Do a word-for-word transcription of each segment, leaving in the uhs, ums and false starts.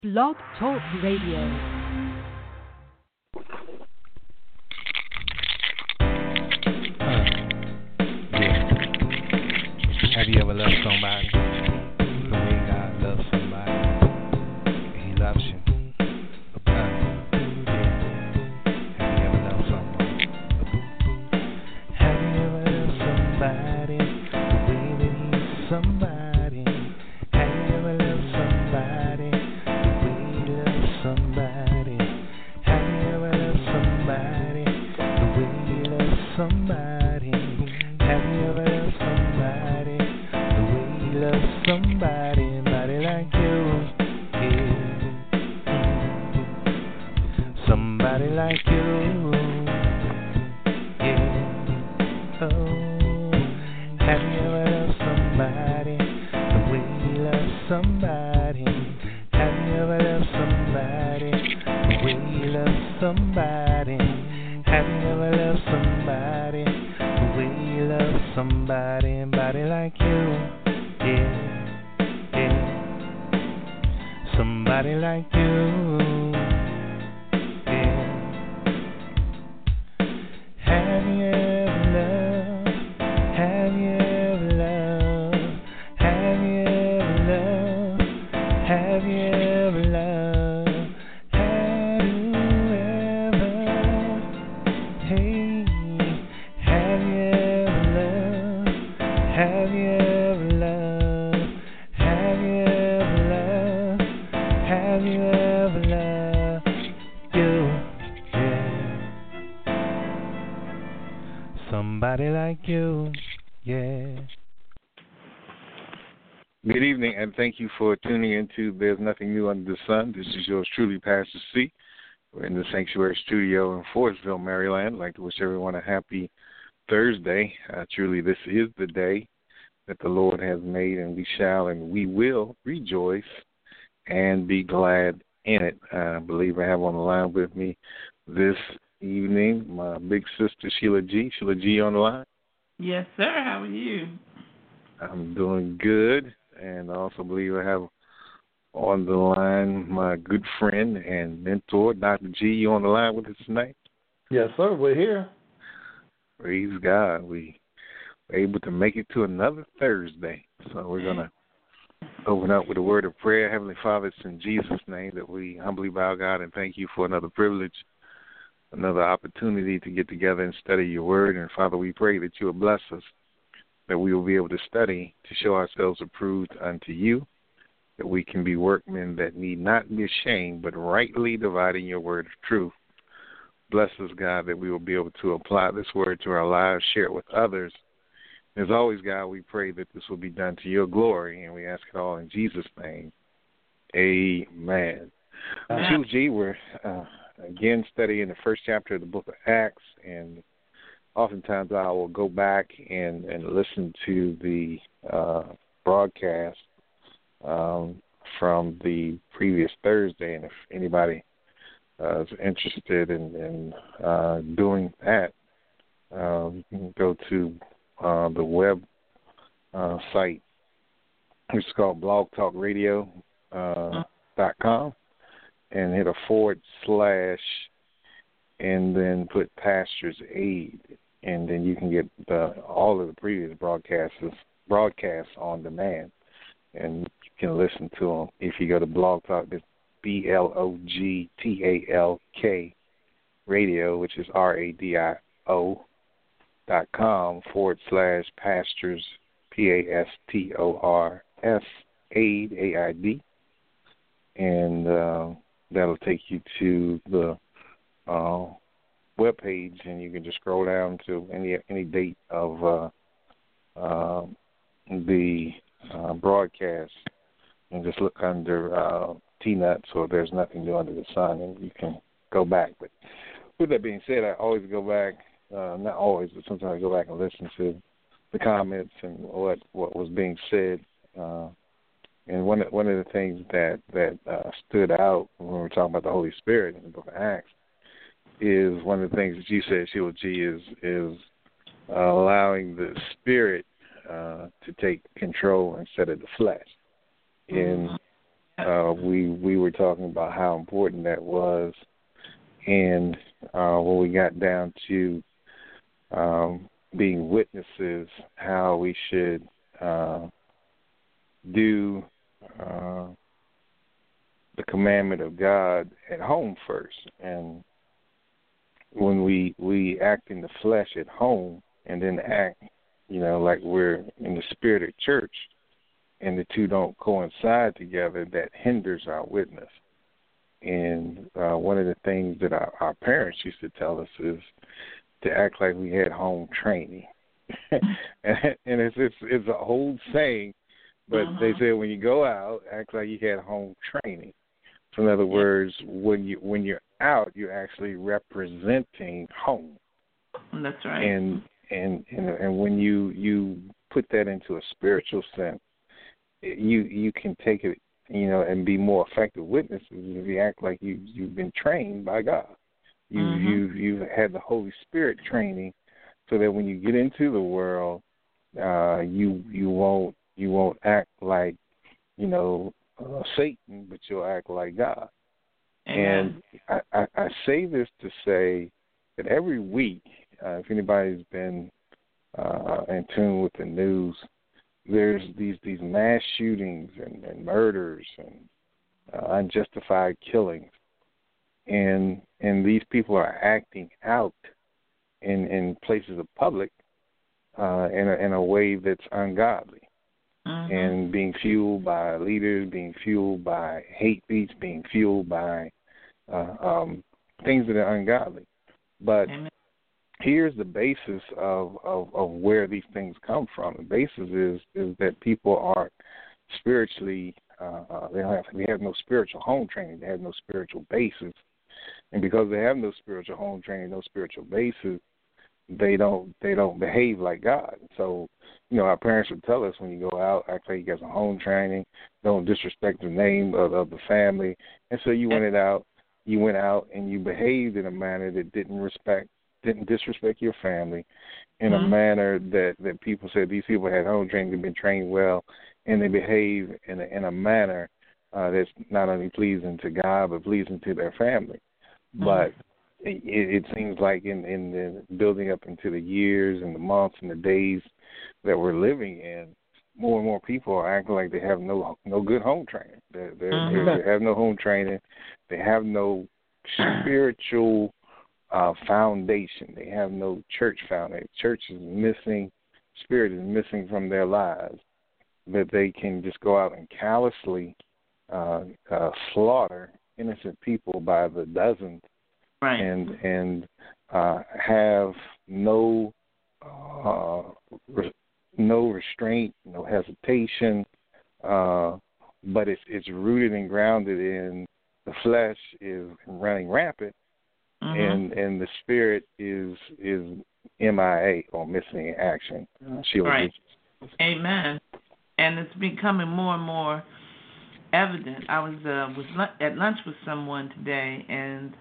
Blog Talk Radio. Uh, yeah. Have you ever loved somebody the way God loves somebody? He loves you. Uh, yeah. Have you ever loved someone? Have you ever loved somebody the way that he's somebody? Have you ever loved somebody the way he loves somebody? Have you ever loved somebody the way he loves somebody? Have you ever loved somebody the way he loves somebody? Somebody like you, yeah. Mm. Somebody like you, yeah. Oh, have you ever loved somebody the way he loves somebody? Have you ever loved somebody the way he loves somebody? Have you ever loved somebody the way he loves somebody? Somebody like you, yeah, yeah. Somebody like you, yeah. Have you ever loved? Have you ever loved? Have you ever loved? Have you ever loved? Have you ever? Hey, have you ever loved? Have you ever loved? Have you ever loved? Have you ever loved? You, yeah. Somebody like you, yeah. Good evening, and thank you for tuning into There's Nothing New Under the Sun. This is yours truly, Pastor C. We're in the Sanctuary Studio in Forestville, Maryland. I'd like to wish everyone a happy Thursday. Uh, truly, this is the day that the Lord has made, and we shall and we will rejoice and be glad in it. Uh, I believe I have on the line with me this evening my big sister, Sheila G. Sheila G on the line. Yes, sir. How are you? I'm doing good, and I also believe I have on the line my good friend and mentor, Doctor G. You on the line with us tonight? Yes, sir. We're here. Praise God. We were able to make it to another Thursday. So we're going to open up with a word of prayer. Heavenly Father, it's in Jesus' name that we humbly bow, God, and thank you for another privilege, another opportunity to get together and study your word. And, Father, we pray that you will bless us, that we will be able to study to show ourselves approved unto you, that we can be workmen that need not be ashamed, but rightly dividing your word of truth. Bless us, God, that we will be able to apply this word to our lives, share it with others. As always, God, we pray that this will be done to your glory, and we ask it all in Jesus' name. Amen. Two G, we're uh, again studying the first chapter of the book of Acts, and oftentimes I will go back and, and listen to the uh, broadcast um, from the previous Thursday, and if anybody uh, is interested in, in uh, doing that, um, you can go to uh, the web uh, site, which is called blog talk radio dot com, and hit a forward slash and then put Pastor's Aid, and then you can get the, all of the previous broadcasts broadcasts on demand, and you can listen to them. If you go to Blog Talk, it's B L O G T A L K radio, which is R A D I O dot com forward slash Pastors, P A S T O R S, Aid, A I D, and uh, that'll take you to the uh, web page, and you can just scroll down to any any date of uh, uh, the uh, broadcast, and just look under uh, T-Nuts, or There's Nothing New Under the Sun, and you can go back. But with that being said, I always go back, uh, not always, but sometimes I go back and listen to the comments and what, what was being said. Uh, and one of, one of the things that, that uh, stood out when we were talking about the Holy Spirit in the book of Acts is one of the things that you said, Sheila G, is, is uh, allowing the Spirit uh, to take control instead of the flesh. And uh, we we were talking about how important that was, and uh, when we got down to um, being witnesses, how we should uh, do uh, the commandment of God at home first, and when we we act in the flesh at home, and then act, you know, like we're in the spirit at church, and the two don't coincide together, that hinders our witness. And uh, one of the things that our, our parents used to tell us is to act like we had home training. and, and it's, it's it's an old saying, but uh-huh. they say when you go out, act like you had home training. So in other yeah. words, when you when you're out, you're actually representing home. That's right. And and and, and when you, you put that into a spiritual sense, you you can take it, you know, and be more effective witnesses if you act like you you've been trained by God. You mm-hmm. you you've had the Holy Spirit training, so that when you get into the world, uh, you you won't you won't act like, you know, uh, Satan, but you'll act like God. Amen. And I, I, I say this to say that every week, uh, if anybody's been uh, in tune with the news, there's these these mass shootings and, and murders and uh, unjustified killings, and and these people are acting out in in places of public uh, in a, in a way that's ungodly, mm-hmm. and being fueled by leaders, being fueled by hate speech, being fueled by uh, um, things that are ungodly. But Amen. Here's the basis of, of, of where these things come from. The basis is is that people are spiritually, uh, uh, they, don't have, they have no spiritual home training. They have no spiritual basis. And because they have no spiritual home training, no spiritual basis, they don't they don't behave like God. So, you know, our parents would tell us when you go out, act like you got some home training, don't disrespect the name of, of the family. And so you went it out, you went out and you behaved in a manner that didn't respect didn't disrespect your family, in mm-hmm. a manner that, that people said these people had home training, they've been trained well, and they behave in a, in a manner uh, that's not only pleasing to God but pleasing to their family. Mm-hmm. But it, it seems like in, in the building up into the years and the months and the days that we're living in, more and more people are acting like they have no no good home training. They're, they're, mm-hmm. they're, they have no home training. They have no spiritual Uh, foundation. They have no church foundation. Church is missing, spirit is missing from their lives, that they can just go out and callously uh, uh, slaughter innocent people by the dozens, right. and and uh, have no uh, re- no restraint, no hesitation, uh, but it's it's rooted and grounded in the flesh is running rampant. Mm-hmm. And and the spirit is is M I A, or missing in action. Sheila, right. Amen. And it's becoming more and more evident. I was uh, was at lunch with someone today, and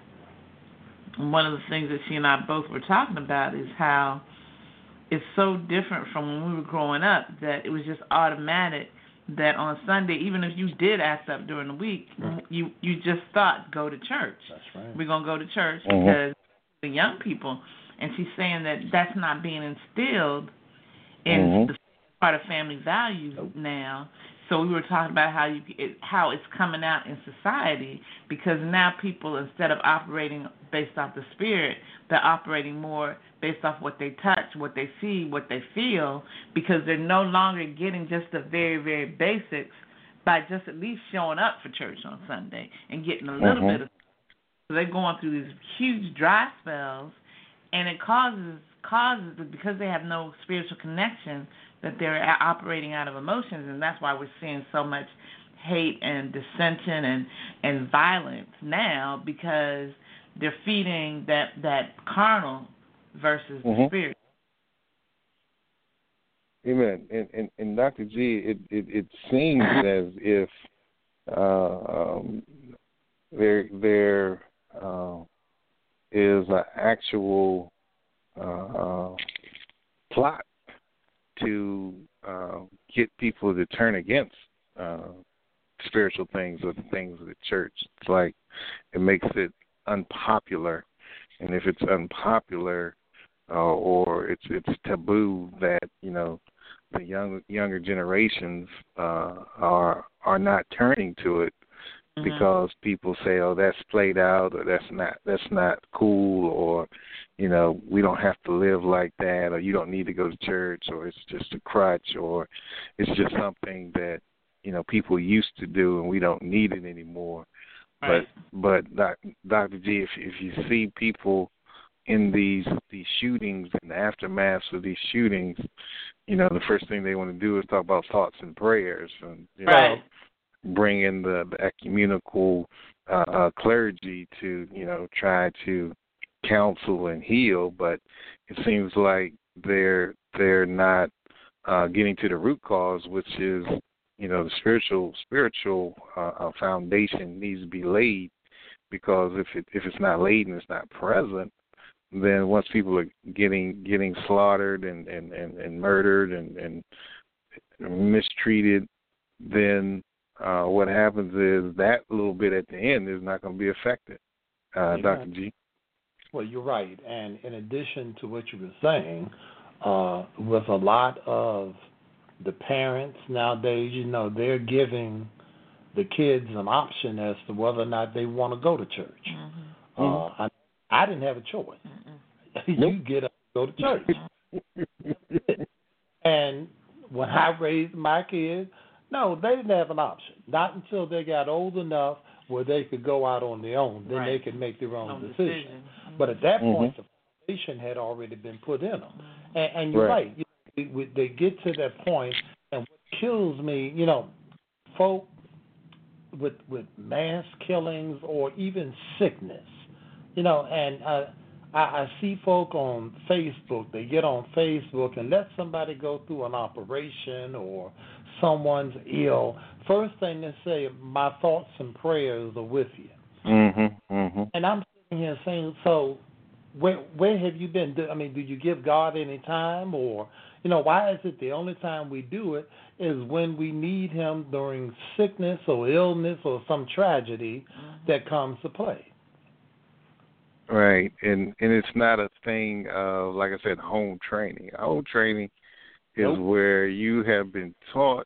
one of the things that she and I both were talking about is how it's so different from when we were growing up, that it was just automatic that on Sunday, even if you did act up during the week, right. you, you just thought, go to church. That's right. We're going to go to church mm-hmm. because the young people, and she's saying that that's not being instilled in mm-hmm. the part of family values nope. now. So we were talking about how you it, how it's coming out in society, because now people, instead of operating based off the spirit, they're operating more based off what they touch, what they see, what they feel, because they're no longer getting just the very, very basics by just at least showing up for church on Sunday and getting a little mm-hmm. bit of. So they're going through these huge dry spells, and it causes causes because they have no spiritual connection, that they're operating out of emotions, and that's why we're seeing so much hate and dissension and, and violence now, because they're feeding that, that carnal versus mm-hmm. the spirit. Amen. And, and, and Doctor G, it, it, it seems as if uh, um, there there uh, is an actual uh, uh, plot to uh, get people to turn against uh, spiritual things or the things of the church. It's like it makes it unpopular, and if it's unpopular uh, or it's it's taboo, that you know the young younger generations uh, are are not turning to it mm-hmm. because people say, oh, that's played out, or that's not that's not cool, or you know, we don't have to live like that, or you don't need to go to church, or it's just a crutch, or it's just something that, you know, people used to do and we don't need it anymore. Right. But but Doctor G, if if you see people in these these shootings and the aftermath of these shootings, you know, the first thing they want to do is talk about thoughts and prayers, and you right. know, bring in the, the ecumenical uh, uh, clergy to, you know, try to counsel and heal, but it seems like they're they're not uh, getting to the root cause, which is, you know, the spiritual spiritual uh, foundation needs to be laid, because if it if it's not laid and it's not present, then once people are getting getting slaughtered and, and, and, and murdered and, and mistreated, then uh, what happens is that little bit at the end is not going to be affected. Uh, Doctor G. Well, you're right. And in addition to what you were saying, uh, with a lot of the parents nowadays, you know, they're giving the kids an option as to whether or not they want to go to church. Mm-hmm. Uh, I, I didn't have a choice. you nope. get up and go to church. And when I raised my kids, no, they didn't have an option. Not until they got old enough where they could go out on their own. Then right. they could make their own no decision. decision. Mm-hmm. But at that point, mm-hmm. the foundation had already been put in them. Mm-hmm. And, and you're right. right. You know, they get to that point, and what kills me, you know, folk with with mass killings or even sickness, you know, and uh, I, I see folk on Facebook, they get on Facebook and let somebody go through an operation or someone's ill. First thing they say, my thoughts and prayers are with you. Mm-hmm, mm-hmm. And I'm sitting here saying, so where where have you been? I mean, do you give God any time? Or, you know, why is it the only time we do it is when we need him during sickness or illness or some tragedy mm-hmm. that comes to play? Right, and and it's not a thing of, like I said, home training. Home training is nope. where you have been taught,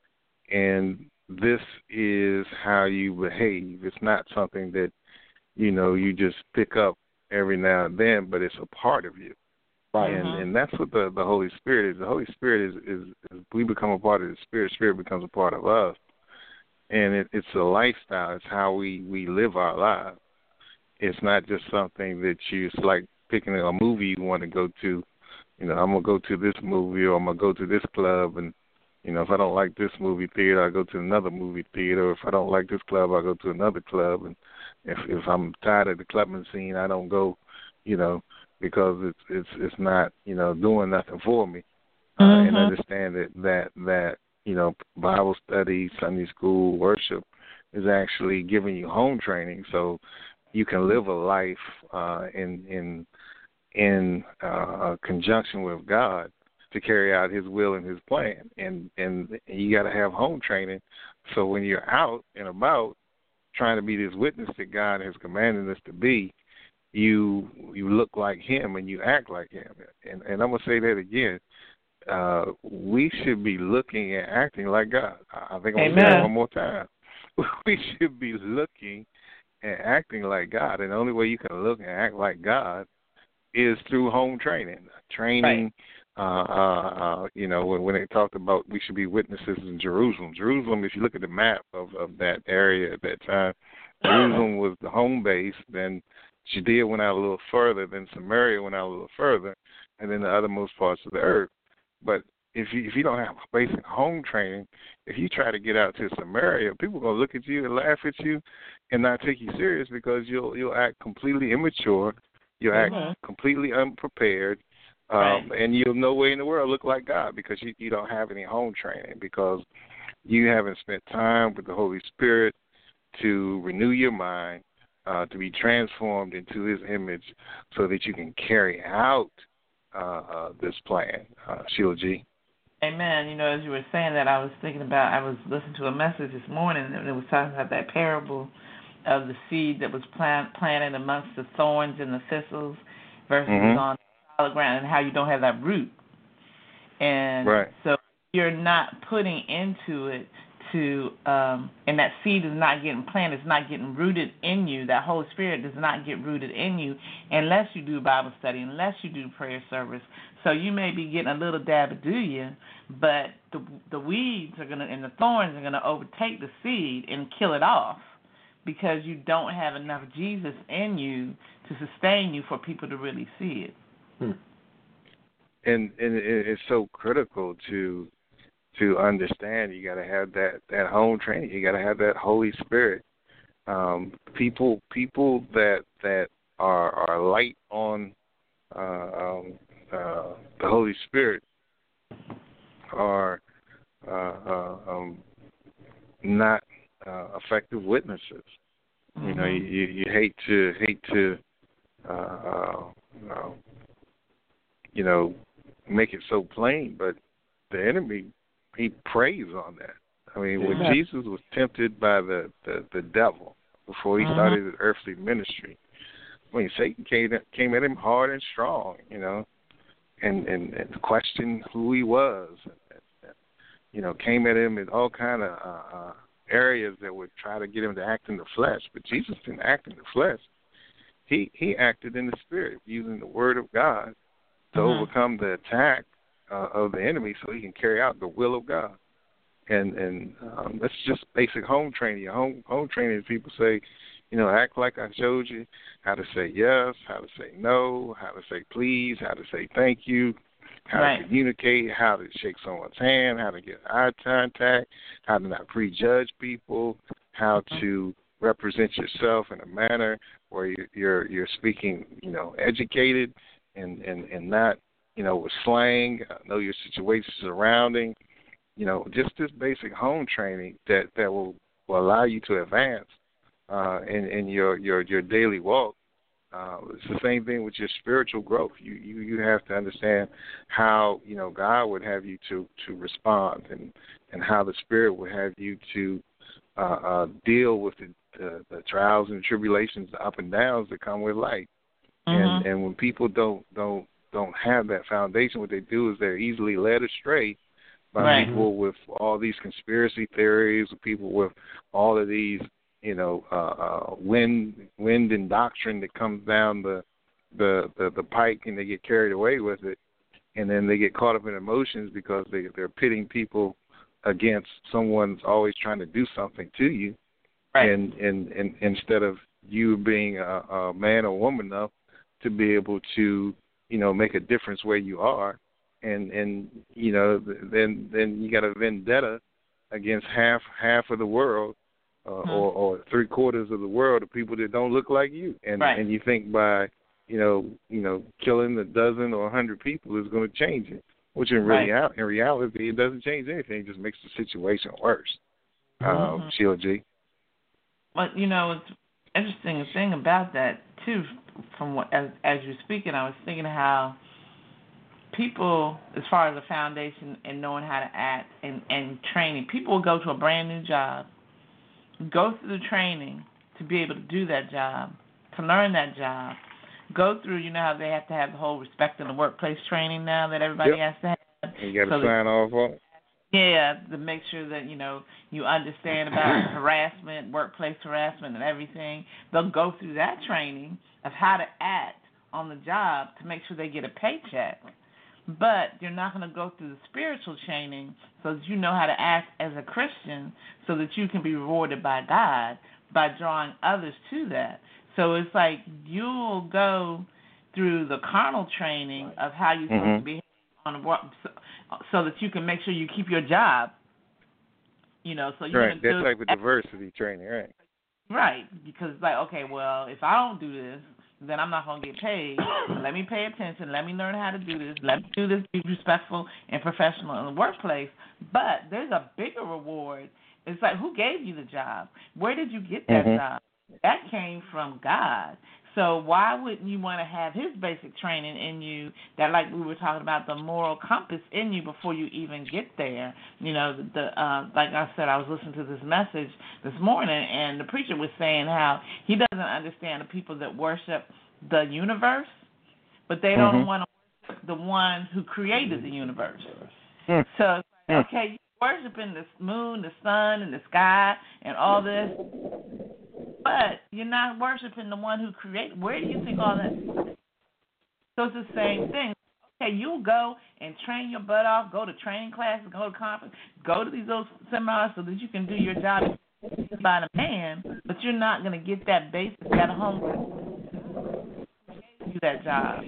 and this is how you behave. It's not something that, you know, you just pick up every now and then, but it's a part of you. Right. And and that's what the, the Holy Spirit is. The Holy Spirit is, is, is we become a part of the Spirit. Spirit becomes a part of us. And it, it's a lifestyle. It's how we, we live our lives. It's not just something that you, it's like picking a movie you want to go to. You know, I'm going to go to this movie, or I'm going to go to this club, and, you know, if I don't like this movie theater, I go to another movie theater. If I don't like this club, I go to another club. And if if I'm tired of the clubbing scene, I don't go, you know, because it's it's it's not, you know, doing nothing for me. Uh, mm-hmm. And understand that, that, that, you know, Bible study, Sunday school, worship is actually giving you home training, so you can live a life uh, in in in uh, conjunction with God to carry out his will and his plan. And, and you got to have home training, so when you're out and about trying to be this witness that God has commanded us to be, you you look like him and you act like him. And, and I'm going to say that again. Uh, we should be looking and acting like God. I think I'm going to say that one more time. We should be looking and acting like God. And the only way you can look and act like God is through home training. Training, right. uh, uh, uh, you know, when, when they talked about we should be witnesses in Jerusalem. Jerusalem, if you look at the map of, of that area at that time, Jerusalem was the home base. Then Judea went out a little further. Then Samaria went out a little further. And then the othermost parts of the earth. But if you if you don't have basic home training, if you try to get out to Samaria, people are gonna look at you and laugh at you, and not take you serious, because you'll you'll act completely immature, you'll act mm-hmm. completely unprepared, um, right. and you'll no way in the world look like God, because you, you don't have any home training, because you haven't spent time with the Holy Spirit to renew your mind, uh, to be transformed into His image, so that you can carry out Uh, uh, this plan, uh, Sheila G. Amen. You know, as you were saying that, I was thinking about, I was listening to a message this morning, and it was talking about that parable of the seed that was plant, planted amongst the thorns and the thistles versus mm-hmm. on solid ground, and how you don't have that root. And right. so you're not putting into it to, um, and that seed is not getting planted, it's not getting rooted in you. That Holy Spirit does not get rooted in you unless you do Bible study, unless you do prayer service. So you may be getting a little dab of do you, but the the weeds are gonna and the thorns are gonna overtake the seed and kill it off because you don't have enough Jesus in you to sustain you for people to really see it. Hmm. And and it's so critical to to understand. You got to have that, that home training. You got to have that Holy Spirit. Um, people people that that are are light on uh, um, uh, the Holy Spirit are uh, uh, um, not uh, effective witnesses. Mm-hmm. You know, you, you hate to hate to uh, uh, uh, you know make it so plain, but the enemy, he preys on that. I mean, when yeah. Jesus was tempted by the, the, the devil before he mm-hmm. started his earthly ministry, I mean, Satan came came at him hard and strong, you know, and, and, and questioned who he was. And, and, you know, came at him in all kind of uh, uh, areas that would try to get him to act in the flesh. But Jesus didn't act in the flesh. He he acted in the spirit, using the word of God to mm-hmm. overcome the attack uh, of the enemy, so he can carry out the will of God. And and um, that's just basic home training. Home home training, people say, you know, act like I showed you how to say yes, how to say no, how to say please, how to say thank you, how right. to communicate, how to shake someone's hand, how to get eye contact, how to not prejudge people, how mm-hmm. to represent yourself in a manner where you're you're, you're speaking, you know, educated and, and, and not, you know, with slang, know your situation surrounding. You know, just this basic home training that, that will, will allow you to advance uh, in, in your, your, your daily walk. Uh, it's the same thing with your spiritual growth. You, you you have to understand how, you know, God would have you to, to respond and, and how the Spirit would have you to uh, uh, deal with the, the, the trials and tribulations, the up and downs that come with life. Mm-hmm. And and when people don't don't don't have that foundation, what they do is they're easily led astray by right. people with all these conspiracy theories, people with all of these, you know, uh, uh, wind, wind and doctrine that comes down the, the the the pike, and they get carried away with it, and then they get caught up in emotions because they they're pitting people against someone's always trying to do something to you, right. and, and and instead of you being a, a man or woman enough to be able to, you know, make a difference where you are. And, and you know, then then you got a vendetta against half half of the world, uh, mm-hmm. or, or three quarters of the world of people that don't look like you. And right. and you think by, you know, you know, killing a dozen or a hundred people is going to change it, which in really right. in reality it doesn't change anything. It just makes the situation worse. Mm-hmm. Um, Sheila G. But you know, it's interesting thing about that too. From what as as you're speaking, I was thinking how people, as far as the foundation and knowing how to act and, and training, people will go to a brand new job, go through the training to be able to do that job, to learn that job, go through, you know how they have to have the whole respect in the workplace training now that everybody yep. has to have. You got to so sign that, off on it. Yeah, to make sure that, you know, you understand about harassment, workplace harassment and everything. They'll go through that training of how to act on the job to make sure they get a paycheck. But you're not going to go through the spiritual training so that you know how to act as a Christian so that you can be rewarded by God by drawing others to that. So it's like you'll go through the carnal training of how you're supposed mm-hmm. to behave on a, so, so that you can make sure you keep your job. You know, so you right. can That type of diversity training, right? Right, because it's like, okay, well, if I don't do this, then I'm not going to get paid. Let me pay attention. Let me learn how to do this. Let me do this, be respectful and professional in the workplace. But there's a bigger reward. It's like, who gave you the job? Where did you get that mm-hmm. job? That came from God. So why wouldn't you want to have his basic training in you, that, like we were talking about, the moral compass in you before you even get there? You know, the, the uh, like I said, I was listening to this message this morning, and the preacher was saying how he doesn't understand the people that worship the universe, but they don't mm-hmm. want to worship the one who created the universe. Mm. So, okay, you're worshiping the moon, the sun, and the sky, and all this, but you're not worshiping the one who created. Where do you think all that is? So it's the same thing. Okay, you'll go and train your butt off, go to training classes, go to conference, go to these little seminars so that you can do your job by the man, but you're not going to get that basis, that home do that job.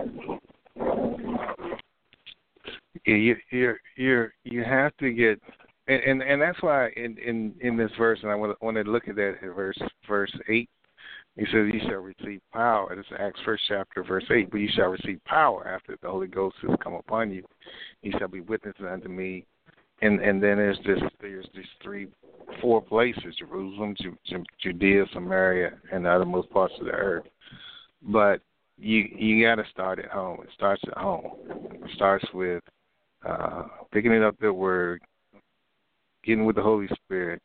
Yeah, you you you you have to get, and, and and that's why in in in this verse, and I want to want to look at that in verse verse eight. He says, "You shall receive power." This is Acts first chapter, verse eight. But you shall receive power after the Holy Ghost has come upon you. You shall be witnesses unto me. And and then there's this there's these three, four places: Jerusalem, Ju- Judea, Samaria, and the othermost parts of the earth. But you you got to start at home. It starts at home. It starts with uh, picking it up the word, getting with the Holy Spirit,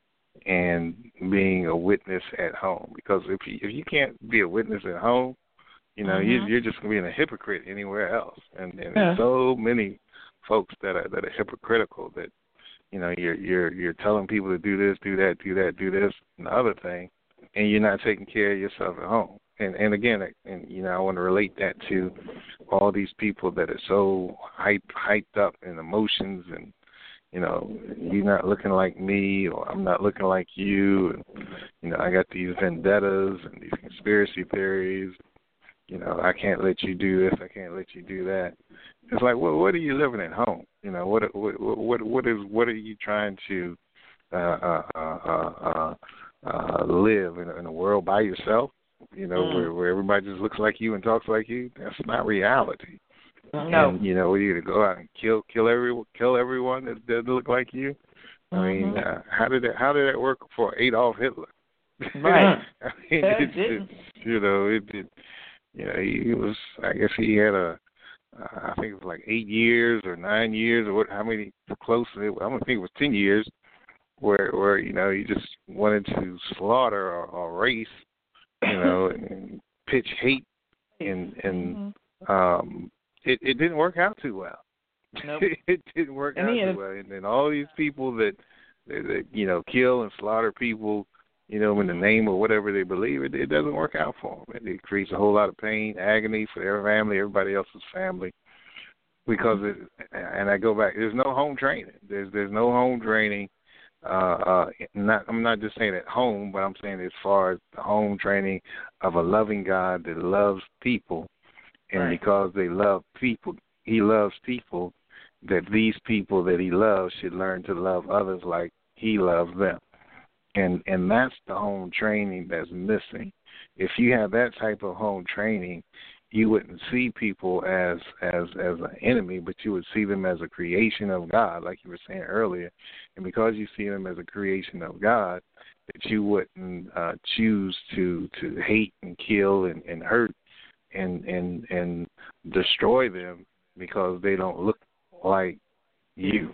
and being a witness at home. Because if you if you can't be a witness at home, you know, mm-hmm. you, you're just being a hypocrite anywhere else. And, and yeah. so many folks that are that are hypocritical, that, you know, you're you're you're telling people to do this, do that, do that, do this, and the other thing, and you're not taking care of yourself at home. And and again, and you know, I want to relate that to all these people that are so hyped hyped up in emotions, and, you know, you're not looking like me, or I'm not looking like you, and, you know, I got these vendettas and these conspiracy theories. You know, I can't let you do this, I can't let you do that. It's like, well, what are you living at home? You know, what what what what is what are you trying to uh, uh, uh, uh, uh, live in, in a world by yourself? You know, mm. where where everybody just looks like you and talks like you. That's not reality. No. And, you know, you to go out and kill kill every kill everyone that doesn't look like you. I mm-hmm. mean, uh, how did that how did that work for Adolf Hitler? Right. I mean, it, it, you know, it did. You know, he, he was. I guess he had a. Uh, I think it was like eight years or nine years or what? How many? Close. I don't think it was ten years. Where, where you know, he just wanted to slaughter our, our race. You know, and pitch hate, and and mm-hmm. um, it it didn't work out too well. Nope. It didn't work and out too is. well. And then all these people that, that, that you know kill and slaughter people, you know, in the name of whatever they believe, it, it doesn't work out for them. It, it creates a whole lot of pain, agony for their family, everybody else's family, because it, and I go back, there's no home training. There's there's no home training. Uh, uh, not I'm not just saying at home, but I'm saying as far as the home training of a loving God that loves people, and right. because they love people, He loves people. That these people that He loves should learn to love others like He loves them. And and that's the home training that's missing. If you have that type of home training, you wouldn't see people as as as an enemy, but you would see them as a creation of God, like you were saying earlier. And because you see them as a creation of God, that you wouldn't uh, choose to, to hate and kill and, and hurt and, and and destroy them because they don't look like you,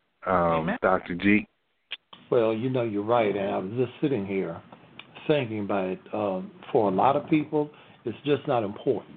um, Doctor G. Well, you know, you're right, and I was just sitting here thinking about it. Um, for a lot of people, it's just not important.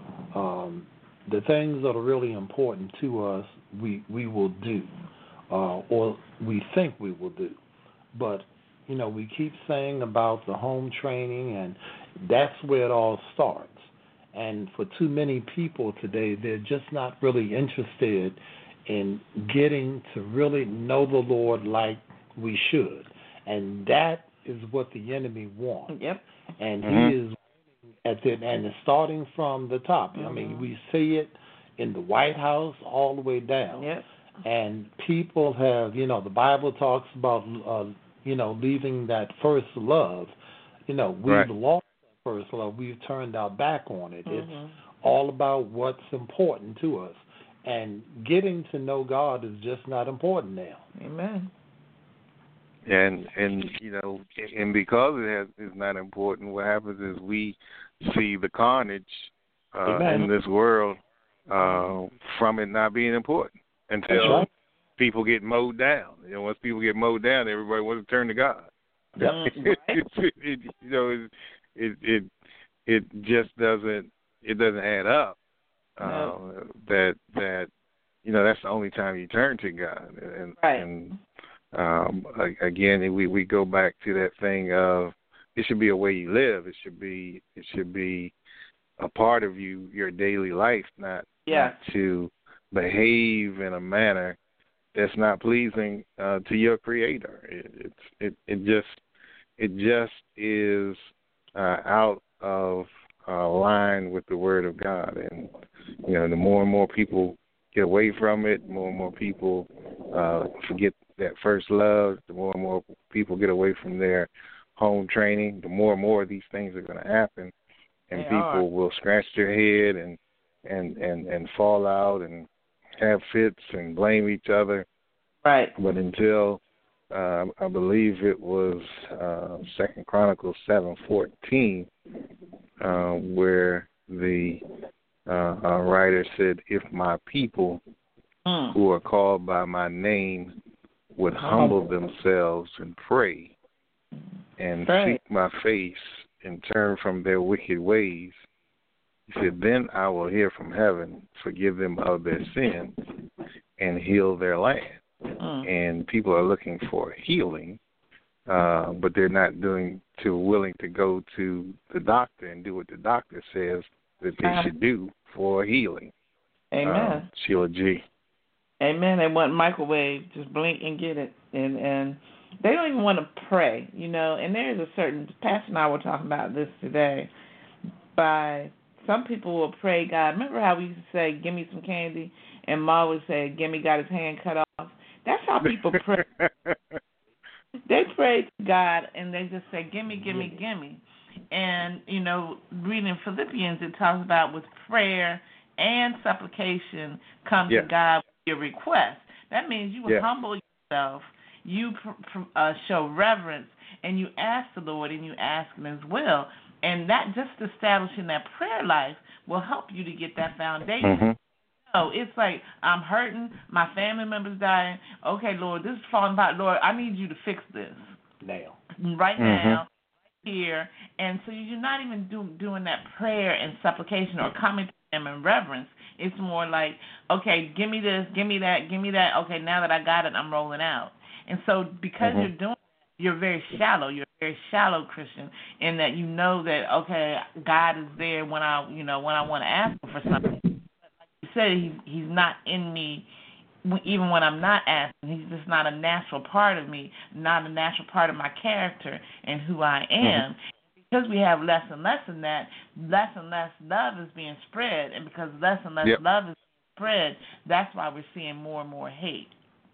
Um, the things that are really important to us, we we will do, uh, or we think we will do. But, you know, we keep saying about the home training, and that's where it all starts. And for too many people today, they're just not really interested in getting to really know the Lord like we should. And that is what the enemy wants. Yep. And mm-hmm. he is at the, and it's starting from the top. Mm-hmm. I mean, we see it in the White House all the way down. Yep. And people have, you know, the Bible talks about, uh, you know, leaving that first love. You know, we've right. lost that first love. We've turned our back on it. Mm-hmm. It's all about what's important to us. And getting to know God is just not important now. Amen. And and you know, and because it has is not important, what happens is we see the carnage uh, in this world uh, from it not being important until right. people get mowed down. You know, once people get mowed down, everybody wants to turn to God. Yep. it, it, it, you know, it, it it it just doesn't it doesn't add up. Uh, no. That that you know that's the only time you turn to God. And, right. and um, again, we we go back to that thing of it should be a way you live. It should be it should be a part of you, your daily life, not, yes. not to behave in a manner that's not pleasing uh, to your Creator. It, it's it it just it just is uh, out of uh, line with the Word of God, and you know the more and more people get away from it, more and more people uh, forget that first love. The more and more people get away from their home training, the more and more of these things are going to happen, and they people are. will scratch their head and and and and fall out and have fits and blame each other. Right. But until uh, I believe it was uh, Second Chronicles seven fourteen, uh, where the uh, uh, writer said, "If my people mm. who are called by my name would humble themselves and pray and Right. seek my face and turn from their wicked ways," he said, "then I will hear from heaven, forgive them of their sins, and heal their land." Mm. And people are looking for healing, uh, but they're not doing too willing to go to the doctor and do what the doctor says that they Um, should do for healing. Amen. Uh, Sheila G. Amen. They want microwave, just blink and get it, and and they don't even want to pray, you know. And there is a certain Pastor and I were talking about this today. By some people will pray God. Remember how we used to say, "Give me some candy," and Ma would say, "Give me got his hand cut off." That's how people pray. They pray to God and they just say, "Gimme, gimme, gimme." And you know, reading Philippians, it talks about with prayer and supplication come yeah. to God with your request. That means you yeah. humble yourself, you pr- pr- uh, show reverence, and you ask the Lord and you ask Him as well. And that just establishing that prayer life will help you to get that foundation. Mm-hmm. So it's like, I'm hurting, my family member's dying. Okay, Lord, this is falling apart. Lord, I need you to fix this. Now. Right mm-hmm. now, here. And so you're not even do, doing that prayer and supplication or coming to Him in reverence. It's more like, okay, give me this, give me that, give me that. Okay, now that I got it, I'm rolling out. And so because mm-hmm. you're doing that, you're very shallow. You're a very shallow Christian in that you know that, okay, God is there when I, you know, when I want to ask Him for something. Said he, he's not in me even when I'm not asking. He's just not a natural part of me, not a natural part of my character and who I am. Mm-hmm. Because we have less and less in that, less and less love is being spread, and because less and less yep. love is being spread, that's why we're seeing more and more hate.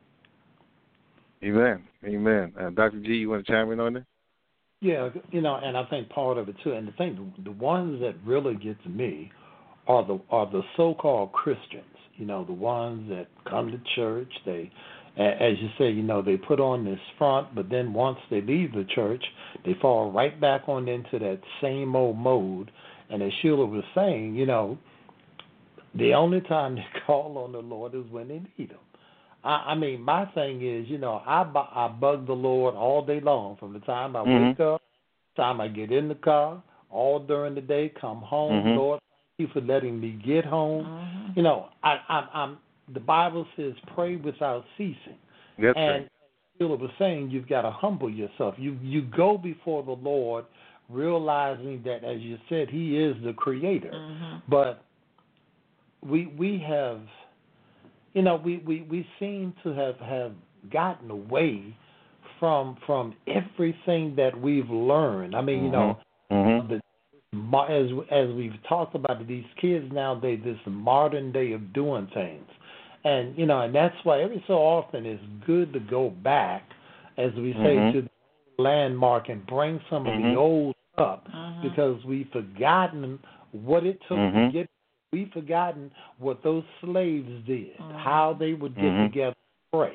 Amen. Amen. Uh, Doctor G, you want to chime in on that? Yeah, you know, and I think part of it too, and the thing, the, the ones that really get to me are the are the so-called Christians, you know, the ones that come to church. They, as you say, you know, they put on this front, but then once they leave the church, they fall right back on into that same old mode. And as Sheila was saying, you know, the only time they call on the Lord is when they need Him. I, I mean, my thing is, you know, I, I bug the Lord all day long from the time I mm-hmm. wake up, time I get in the car, all during the day, come home, mm-hmm. Lord, you for letting me get home. Mm-hmm. You know, I, I, I'm. The Bible says, "Pray without ceasing." That's and right. Philip was saying, you've got to humble yourself. You you go before the Lord, realizing that, as you said, He is the Creator. Mm-hmm. But we we have, you know, we, we, we seem to have, have gotten away from from everything that we've learned. I mean, mm-hmm. you know, mm-hmm. the As as we've talked about it, these kids nowadays, this modern day of doing things, and you know, and that's why every so often it's good to go back, as we say, mm-hmm. to the landmark and bring some mm-hmm. of the old up, mm-hmm. because we've forgotten what it took mm-hmm. to get. We've forgotten what those slaves did, mm-hmm. how they would get mm-hmm. together and pray.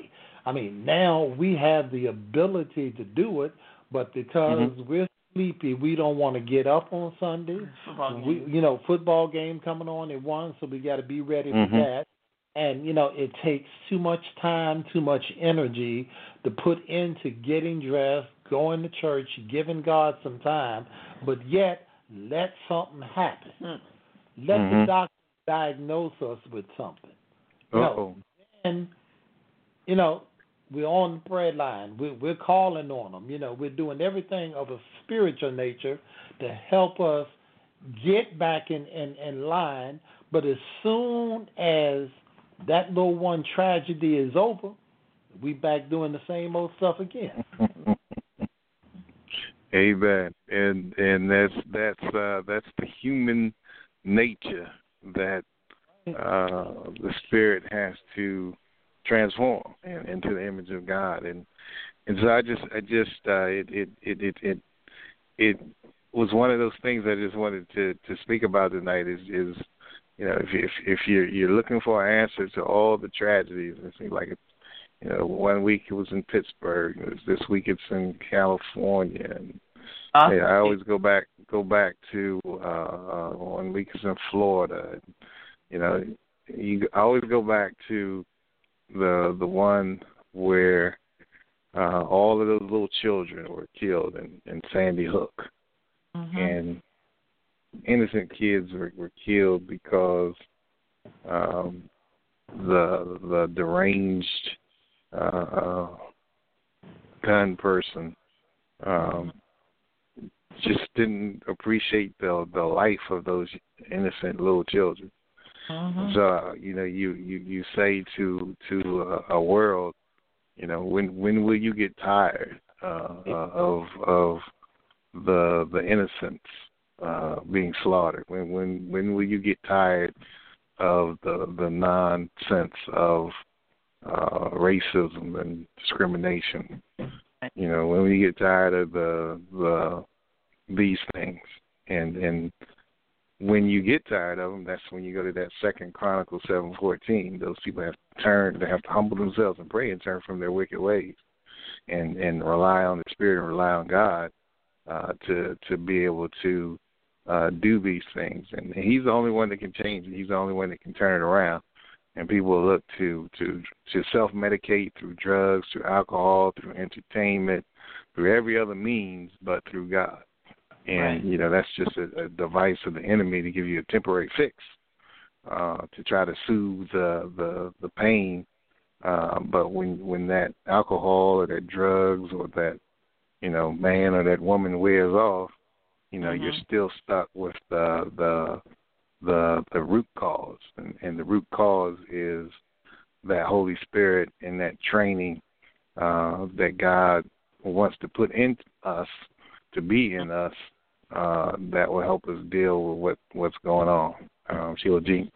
I mean, now we have the ability to do it, but because mm-hmm. we're sleepy, we don't want to get up on Sunday. Football we, game. you know, football game coming on at one, so we got to be ready mm-hmm. for that. And, you know, it takes too much time, too much energy to put into getting dressed, going to church, giving God some time, but yet let something happen. Mm. Let mm-hmm. the doctor diagnose us with something. You know, and, you know, we're on the prayer line. We're, we're calling on them. You know, we're doing everything of a spiritual nature to help us get back in, in, in line. But as soon as that little one tragedy is over, we back doing the same old stuff again. Amen. And and that's that's uh, that's the human nature that uh, the spirit has to transform into the image of God. And and so I just I just uh, it, it it it it it was one of those things I just wanted to, to speak about tonight. Is is you know, if if if you're you're looking for an answer to all the tragedies, it seems like it's, you know, one week it was in Pittsburgh, it was this week it's in California, and uh, yeah, I always go back go back to uh, uh, one week it's in Florida. And, you know, you I always go back to the the one where uh, all of those little children were killed in, in Sandy Hook, mm-hmm. and innocent kids were, were killed because um, the the deranged uh, uh, gun person um, just didn't appreciate the the life of those innocent little children. Mm-hmm. So uh, you know, you, you, you say to to a, a world, you know, when when will you get tired uh, uh, of of the the innocents Uh, being slaughtered? When when when will you get tired of the the nonsense of uh, racism and discrimination? You know, when will you get tired of the the these things? And and when you get tired of them, that's when you go to that Second Chronicles seven fourteen. Those people have to turn, they have to humble themselves and pray and turn from their wicked ways, and and rely on the Spirit and rely on God uh, to to be able to Uh, do these things, and he's the only one that can change it. He's the only one that can turn it around. And people will look to to to self-medicate through drugs, through alcohol, through entertainment, through every other means, but through God. And right. you know, that's just a, a device of the enemy to give you a temporary fix, uh, to try to soothe the the, the pain. Uh, but when when that alcohol or that drugs or that, you know, man or that woman wears off, you know, mm-hmm. you're still stuck with the the the, the root cause, and, and the root cause is that Holy Spirit and that training uh, that God wants to put in us, to be in us, uh, that will help us deal with what, what's going on. Um, Sheila Jean.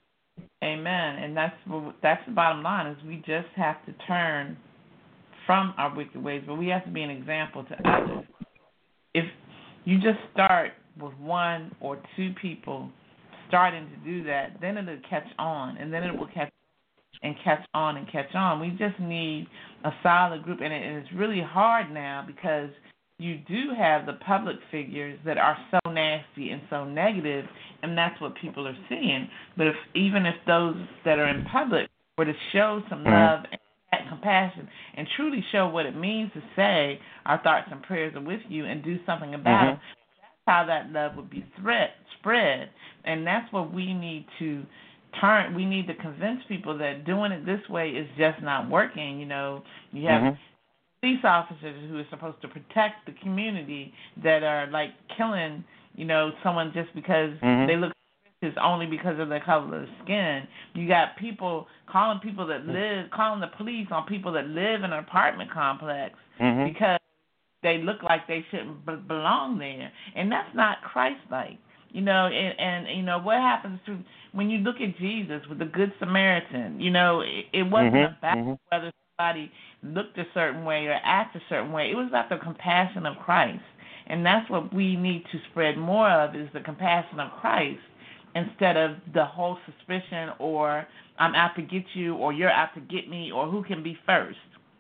Amen. And that's that's the bottom line, is we just have to turn from our wicked ways, but we have to be an example to others. If you just start with one or two people starting to do that, then it'll catch on, and then it will catch and catch on and catch on. We just need a solid group, and, it, and it's really hard now because you do have the public figures that are so nasty and so negative, and that's what people are seeing. But if even if those that are in public were to show some love and compassion and truly show what it means to say our thoughts and prayers are with you and do something about mm-hmm. it, that's how that love would be threat, spread. And that's what we need to turn. We need to convince people that doing it this way is just not working. You know, you have mm-hmm. police officers who are supposed to protect the community that are like killing, you know, someone just because mm-hmm. they look is only because of the color of the skin. You got people calling people that live, calling the police on people that live in an apartment complex mm-hmm. because they look like they shouldn't b- belong there, and that's not Christ-like. You know, and, and you know what happens to when you look at Jesus with the Good Samaritan. You know, it, it wasn't mm-hmm. about mm-hmm. whether somebody looked a certain way or acted a certain way. It was about the compassion of Christ, and that's what we need to spread more of, is the compassion of Christ, instead of the whole suspicion or I'm out to get you or you're out to get me or who can be first.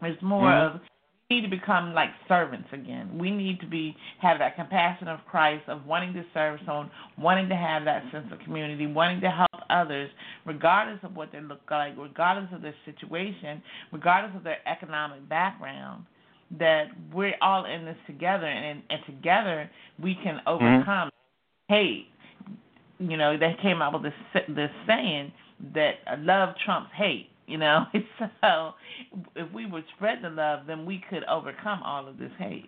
It's more mm-hmm. of we need to become like servants again. We need to be have that compassion of Christ, of wanting to serve someone, wanting to have that sense of community, wanting to help others, regardless of what they look like, regardless of their situation, regardless of their economic background. That we're all in this together, and and together we can overcome mm-hmm. hate. You know, they came out with this this saying that love trumps hate. You know, so if we would spread the love, then we could overcome all of this hate.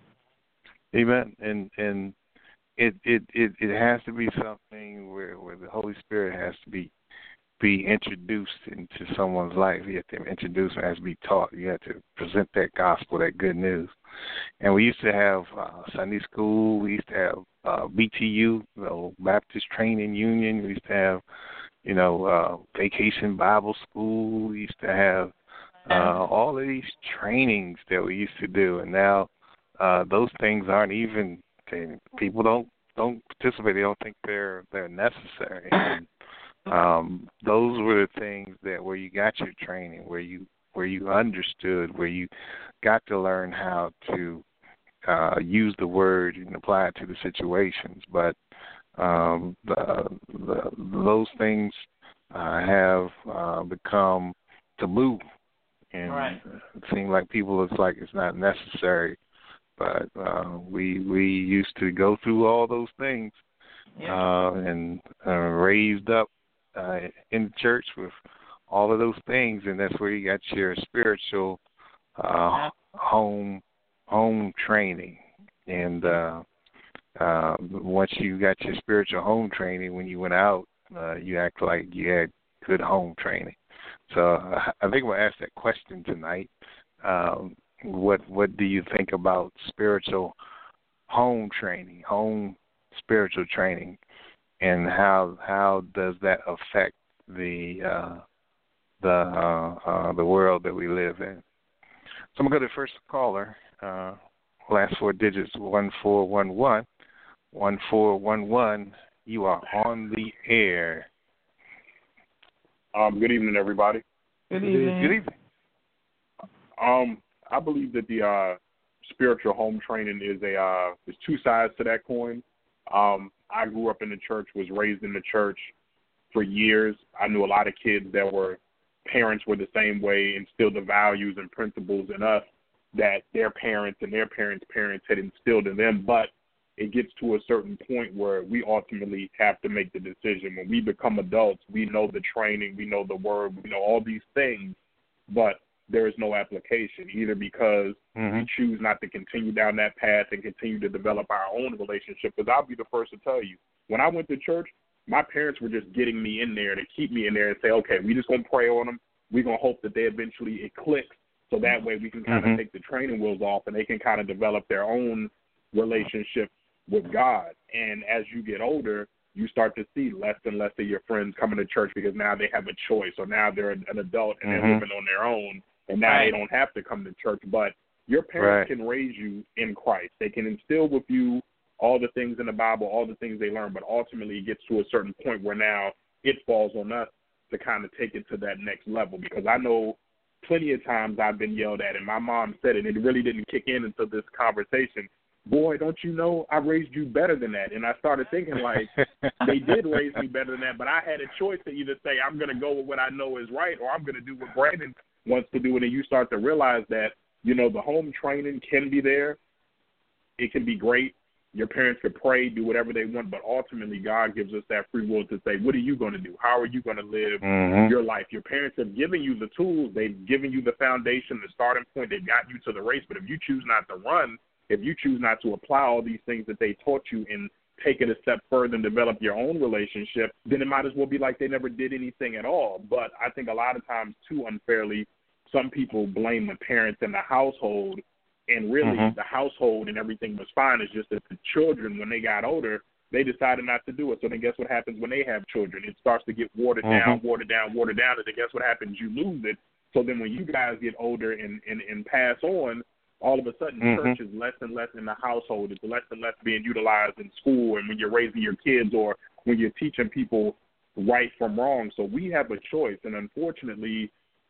Mm-hmm. Amen. And and it, it it it has to be something where where the Holy Spirit has to be be introduced into someone's life. You have to introduce and has to be taught. You have to present that gospel, that good news. And we used to have uh, Sunday school. We used to have uh, B T U, you know, Baptist Training Union. We used to have, you know, uh, Vacation Bible School. We used to have uh, all of these trainings that we used to do. And now uh, those things aren't even, they, people don't, don't participate. They don't think they're they're necessary. And, Um, those were the things that where you got your training, where you where you understood, where you got to learn how to uh, use the word and apply it to the situations. But um, the, the, those things uh, have uh, become taboo, and right. it seems like people it's like it's not necessary. But uh, we we used to go through all those things yeah. uh, and uh, raised up. Uh, in the church with all of those things, and that's where you got your spiritual uh, home home training. And uh, uh, once you got your spiritual home training, when you went out, uh, you act like you had good home training. So uh, I think we'll ask that question tonight. Um, what what do you think about spiritual home training, home spiritual training? And how how does that affect the uh, the uh, uh, the world that we live in? So I'm going to go to the first caller. Uh, last four digits one four one one one four one one. You are on the air. Um, good evening, everybody. Good evening. Good evening. Um, I believe that the uh, spiritual home training is a uh, there's two sides to that coin. Um, I grew up in the church, was raised in the church for years. I knew a lot of kids that were parents were the same way, instilled the values and principles in us that their parents and their parents' parents had instilled in them. But it gets to a certain point where we ultimately have to make the decision. When we become adults, we know the training, we know the word, we know all these things, but there is no application, either because mm-hmm. we choose not to continue down that path and continue to develop our own relationship. Because I'll be the first to tell you, when I went to church, my parents were just getting me in there to keep me in there and say, okay, we just going to pray on them. We're going to hope that they eventually it clicks, so that way we can kind of mm-hmm. take the training wheels off and they can kind of develop their own relationship with God. And as you get older, you start to see less and less of your friends coming to church because now they have a choice, or now they're an adult and mm-hmm. they're living on their own. And now right. they don't have to come to church, but your parents right. can raise you in Christ. They can instill with you all the things in the Bible, all the things they learn, but ultimately it gets to a certain point where now it falls on us to kind of take it to that next level. Because I know plenty of times I've been yelled at, and my mom said it, and it really didn't kick in until this conversation. Boy, don't you know I raised you better than that? And I started thinking, like, they did raise me better than that, but I had a choice to either say I'm going to go with what I know is right, or I'm going to do what Brandon wants to do. And then you start to realize that, you know, the home training can be there. It can be great. Your parents could pray, do whatever they want, but ultimately God gives us that free will to say, what are you going to do? How are you going to live mm-hmm. your life? Your parents have given you the tools. They've given you the foundation, the starting point. They've gotten you to the race. But if you choose not to run, if you choose not to apply all these things that they taught you and take it a step further and develop your own relationship, then it might as well be like they never did anything at all. But I think a lot of times, too unfairly, some people blame the parents in the household, and really mm-hmm. the household and everything was fine. It's just that the children, when they got older, they decided not to do it. So then guess what happens when they have children? It starts to get watered mm-hmm. down, watered down, watered down, and then guess what happens? You lose it. So then when you guys get older and, and, and pass on, all of a sudden mm-hmm. church is less and less in the household. It's less and less being utilized in school and when you're raising your kids or when you're teaching people right from wrong. So we have a choice, and unfortunately,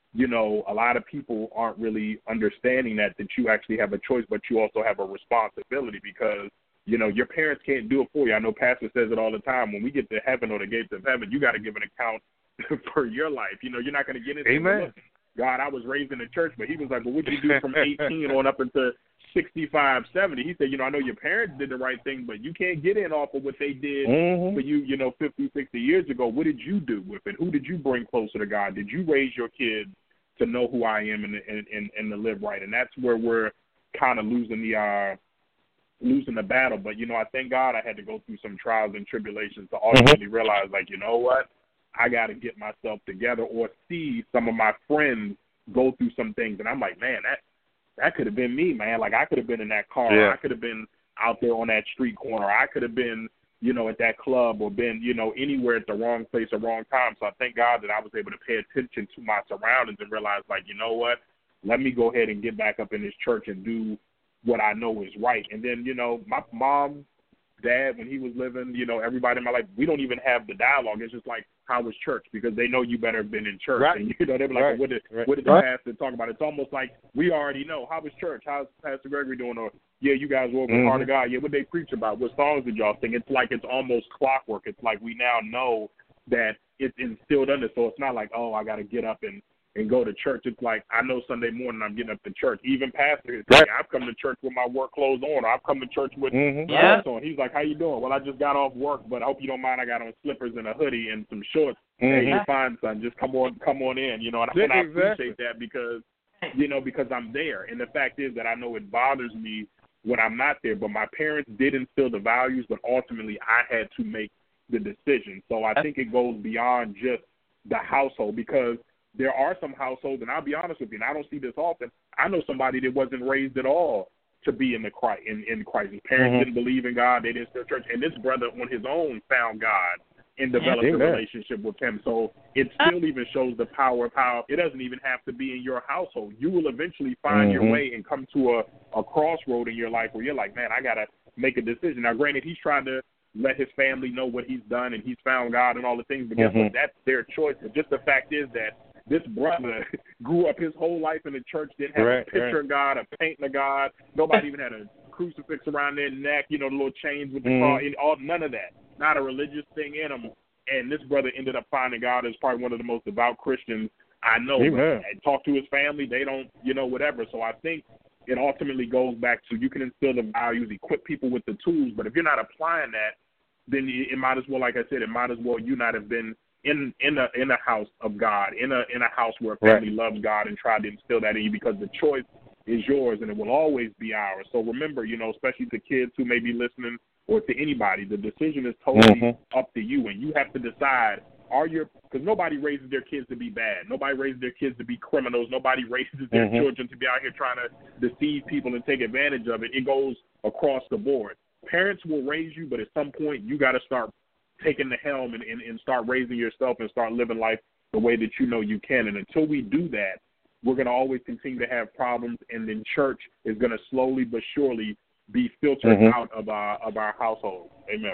you know, a lot of people aren't really understanding that, that you actually have a choice, but you also have a responsibility because, you know, your parents can't do it for you. I know Pastor says it all the time. When we get to heaven or the gates of heaven, you got to give an account for your life. You know, you're not going to get into Amen. Look, God, I was raised in the church, but he was like, well, what did you do from eighteen on up into sixty-five, seventy? He said, you know, I know your parents did the right thing, but you can't get in off of what they did mm-hmm. for you, you know, fifty, sixty years ago. What did you do with it? Who did you bring closer to God? Did you raise your kids to know who I am and and, and, and to live right? And that's where we're kind of losing the uh, losing the battle. But, you know, I thank God I had to go through some trials and tribulations to ultimately mm-hmm. realize, like, you know what? I got to get myself together or see some of my friends go through some things. And I'm like, man, that that could have been me, man. Like, I could have been in that car. Yeah. Or I could have been out there on that street corner. Or I could have been, you know, at that club or been, you know, anywhere at the wrong place or wrong time. So I thank God that I was able to pay attention to my surroundings and realize, like, you know what? Let me go ahead and get back up in this church and do what I know is right. And then, you know, my mom, dad, when he was living, you know, everybody in my life, we don't even have the dialogue. It's just like, how was church? Because they know you better have been in church. Right. And, you know, they're like, right. well, what did, right. what did the right. pastor talk about? It's almost like we already know. How was church? How's Pastor Gregory doing? Or, yeah, you guys were over mm-hmm. Heart of God. Yeah, what did they preach about? What songs did y'all sing? It's like it's almost clockwork. It's like we now know that it's instilled under. So it's not like, oh, I got to get up and, and go to church. It's like, I know Sunday morning I'm getting up to church. Even pastors, right. like, I've come to church with my work clothes on, or I've come to church with mm-hmm. my yeah. on. He's like, how you doing? Well, I just got off work, but I hope you don't mind. I got on slippers and a hoodie and some shorts. Mm-hmm. Hey, you're fine, son. Just come on, come on in. You know, and, and I appreciate that because, you know, because I'm there. And the fact is that I know it bothers me when I'm not there. But my parents did instill the values, but ultimately I had to make the decision. So I think it goes beyond just the household because there are some households, and I'll be honest with you, and I don't see this often. I know somebody that wasn't raised at all to be in the Christ. In, in Christ. His parents mm-hmm. didn't believe in God. They didn't start church. And this brother on his own found God and developed yeah, a relationship with him. So it still even shows the power of how it doesn't even have to be in your household. You will eventually find mm-hmm. your way and come to a, a crossroad in your life where you're like, man, I got to make a decision. Now, granted, he's trying to let his family know what he's done and he's found God and all the things, but guess mm-hmm. what? That's their choice. But just the fact is that this brother grew up his whole life in the church, didn't have right, a picture right. of God, a painting of God. Nobody even had a crucifix around their neck, you know, the little chains with the mm-hmm. cross, all none of that. Not a religious thing in him. And this brother ended up finding God as probably one of the most devout Christians I know. Amen. Talk to his family, they don't, you know, whatever. So I think it ultimately goes back to you can instill the values, equip people with the tools, but if you're not applying that, then it might as well, like I said, it might as well you not have been in in a in a house of God, in a in a house where a family right. loves God and tried to instill that in you, because the choice is yours and it will always be ours. So remember, you know, especially to kids who may be listening or to anybody, the decision is totally mm-hmm. up to you, and you have to decide, are your, because nobody raises their kids to be bad. Nobody raises their kids to be criminals. Nobody raises their mm-hmm. children to be out here trying to deceive people and take advantage of it. It goes across the board. Parents will raise you, but at some point you got to start taking the helm and, and, and start raising yourself and start living life the way that you know you can. And until we do that, we're going to always continue to have problems, and then church is going to slowly but surely be filtered mm-hmm. out of our of our household. Amen.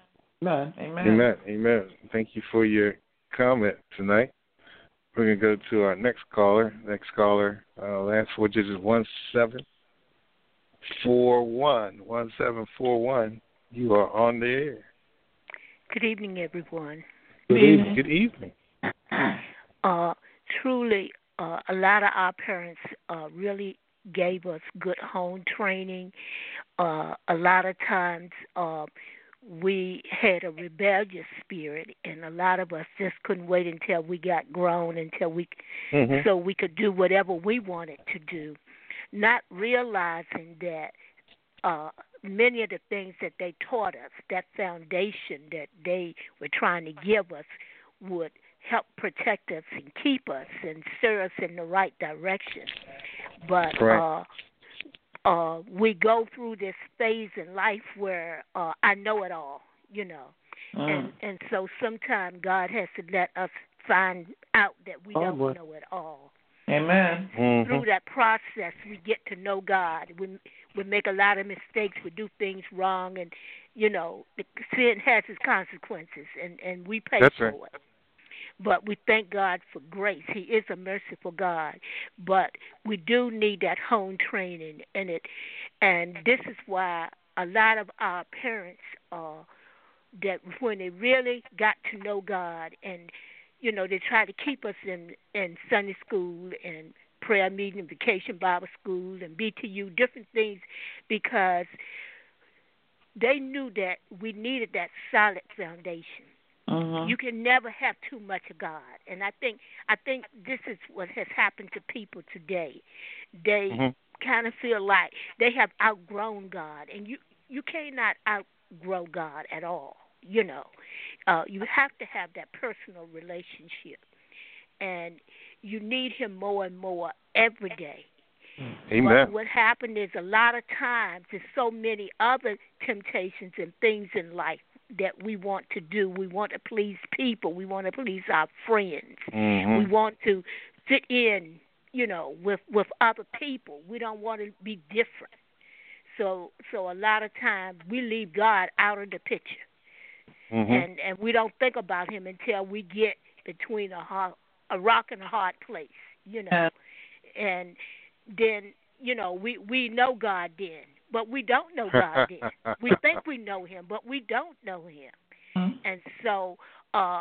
Amen. Amen. Amen. Amen. Thank you for your comment tonight. We're going to go to our next caller. Next caller, uh, last four digits, one seven four one. one seven four one. You are on the air. Good evening, everyone. Good evening. Good evening. Uh, truly, uh, a lot of our parents uh, really gave us good home training. Uh, a lot of times uh, we had a rebellious spirit, and a lot of us just couldn't wait until we got grown, until we, mm-hmm. so we could do whatever we wanted to do, not realizing that uh, many of the things that they taught us, that foundation that they were trying to give us, would help protect us and keep us and steer us in the right direction. But uh, uh, we go through this phase in life where uh, I know it all, you know. Mm. And and so sometimes God has to let us find out that we oh, don't boy. know it all. Amen. Mm-hmm. Through that process, we get to know God. We we make a lot of mistakes. We do things wrong, and you know, the sin has its consequences, and, and we pay That's for right. it. But we thank God for grace. He is a merciful God. But we do need that home training in it. And this is why a lot of our parents, uh, that when they really got to know God and, you know, they try to keep us in, in Sunday school and prayer meeting, vacation Bible school, and B T U, different things, because they knew that we needed that solid foundation. Mm-hmm. You can never have too much of God, and I think I think this is what has happened to people today. They mm-hmm. kind of feel like they have outgrown God, and you you cannot outgrow God at all. You know, uh, you have to have that personal relationship, and you need Him more and more every day. Amen. But what happened is a lot of times there's so many other temptations and things in life that we want to do. We want to please people. We want to please our friends. Mm-hmm. We want to fit in, you know, with, with other people. We don't want to be different. So so a lot of times we leave God out of the picture. Mm-hmm. And, and we don't think about Him until we get between a, hard, a rock and a hard place, you know. And then, you know, we, we know God then. But we don't know God then. We think we know Him, but we don't know Him. Mm-hmm. And so uh,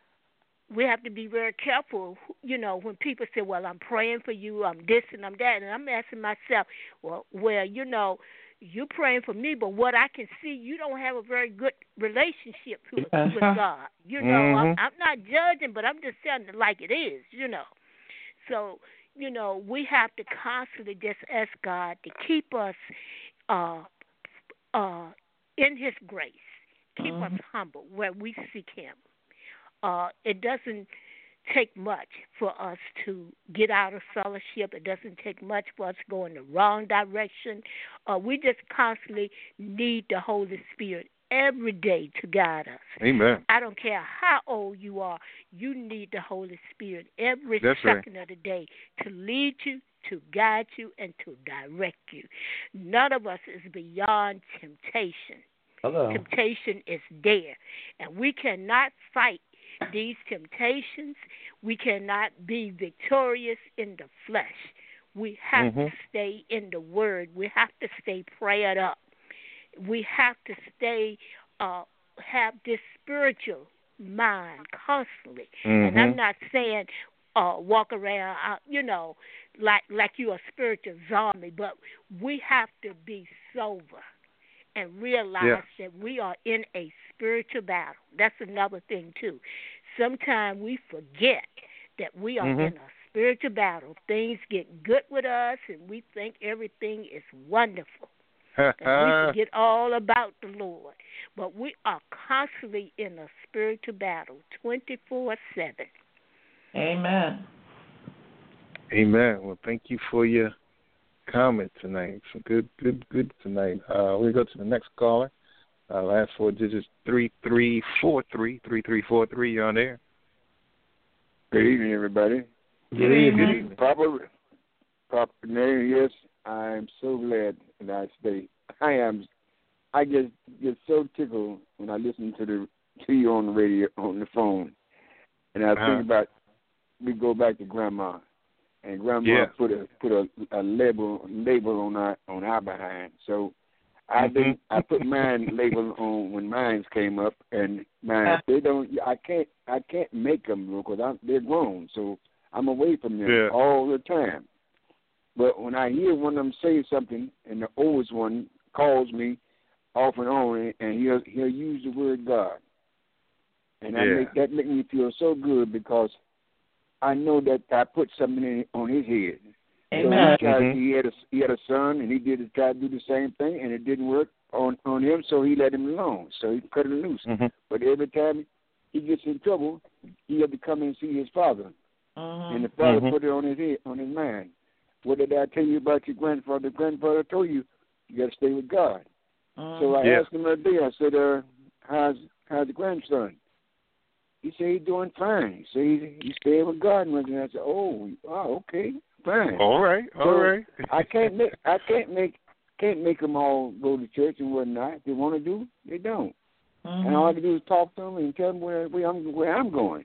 we have to be very careful, you know, when people say, well, I'm praying for you, I'm this and I'm that. And I'm asking myself, well, well, you know, you're praying for me, but what I can see, you don't have a very good relationship with, with God. You know, mm-hmm. I'm, I'm not judging, but I'm just telling it like it is, you know. So, you know, we have to constantly just ask God to keep us Uh, uh, in His grace, keep mm-hmm. us humble where we seek Him. Uh, it doesn't take much for us to get out of fellowship. It doesn't take much for us to go in the wrong direction. Uh, we just constantly need the Holy Spirit every day to guide us. Amen. I don't care how old you are, you need the Holy Spirit every That's second right. of the day to lead you, to guide you, and to direct you. None of us is beyond temptation. Hello. Temptation is there, and we cannot fight these temptations. We cannot be victorious in the flesh. We have mm-hmm. to stay in the Word. We have to stay prayed up. We have to stay, uh, have this spiritual mind constantly. Mm-hmm. And I'm not saying uh, walk around, uh, you know, like like you're a spiritual zombie, but we have to be sober and realize yeah. that we are in a spiritual battle. That's another thing, too. Sometimes we forget that we are mm-hmm. in a spiritual battle. Things get good with us, and we think everything is wonderful. And we forget all about the Lord. But we are constantly in a spiritual battle, twenty-four seven. Amen. Amen. Well, thank you for your comment tonight. So good, good, good tonight. Uh, we go to the next caller. Uh, last four digits, three three four three, three three four three. You're on there. Good evening, everybody. Good evening. Good evening. Proper, proper name, yes. I'm so glad that I stay. I am. I just get so tickled when I listen to the to you on the radio, on the phone, and I uh-huh. think about we go back to Grandma, and Grandma yeah. put a put a, a label label on our on our behind. So I mm-hmm. didn't. I put mine label on when mine came up, and mine they don't. I can't. I can't make them because I'm, they're grown. So I'm away from them yeah. all the time. But when I hear one of them say something, and the oldest one calls me off and on, and he'll he'll use the word God, and yeah. I make, that make me feel so good because I know that I put something in, on his head. Amen. So he, tried, mm-hmm. he had a he had a son, and he did try to do the same thing, and it didn't work on on him. So he let him alone. So he cut him loose. Mm-hmm. But every time he gets in trouble, he had to come and see his father, Mm-hmm. and the father mm-hmm. put it on his head, on his mind. What did I tell you about your grandfather? Grandfather told you you got to stay with God. Mm-hmm. So I yeah. asked him the other day. I said, uh, "How's how's the grandson?" He said he's doing fine. He said he's, he's staying with God. And I said, "Oh, oh, okay, fine. All right, all so right." I can't make I can't make can't make them all go to church and whatnot. If they want to do, they don't. Mm-hmm. And all I can do is talk to them and tell them where, where I'm where I'm going.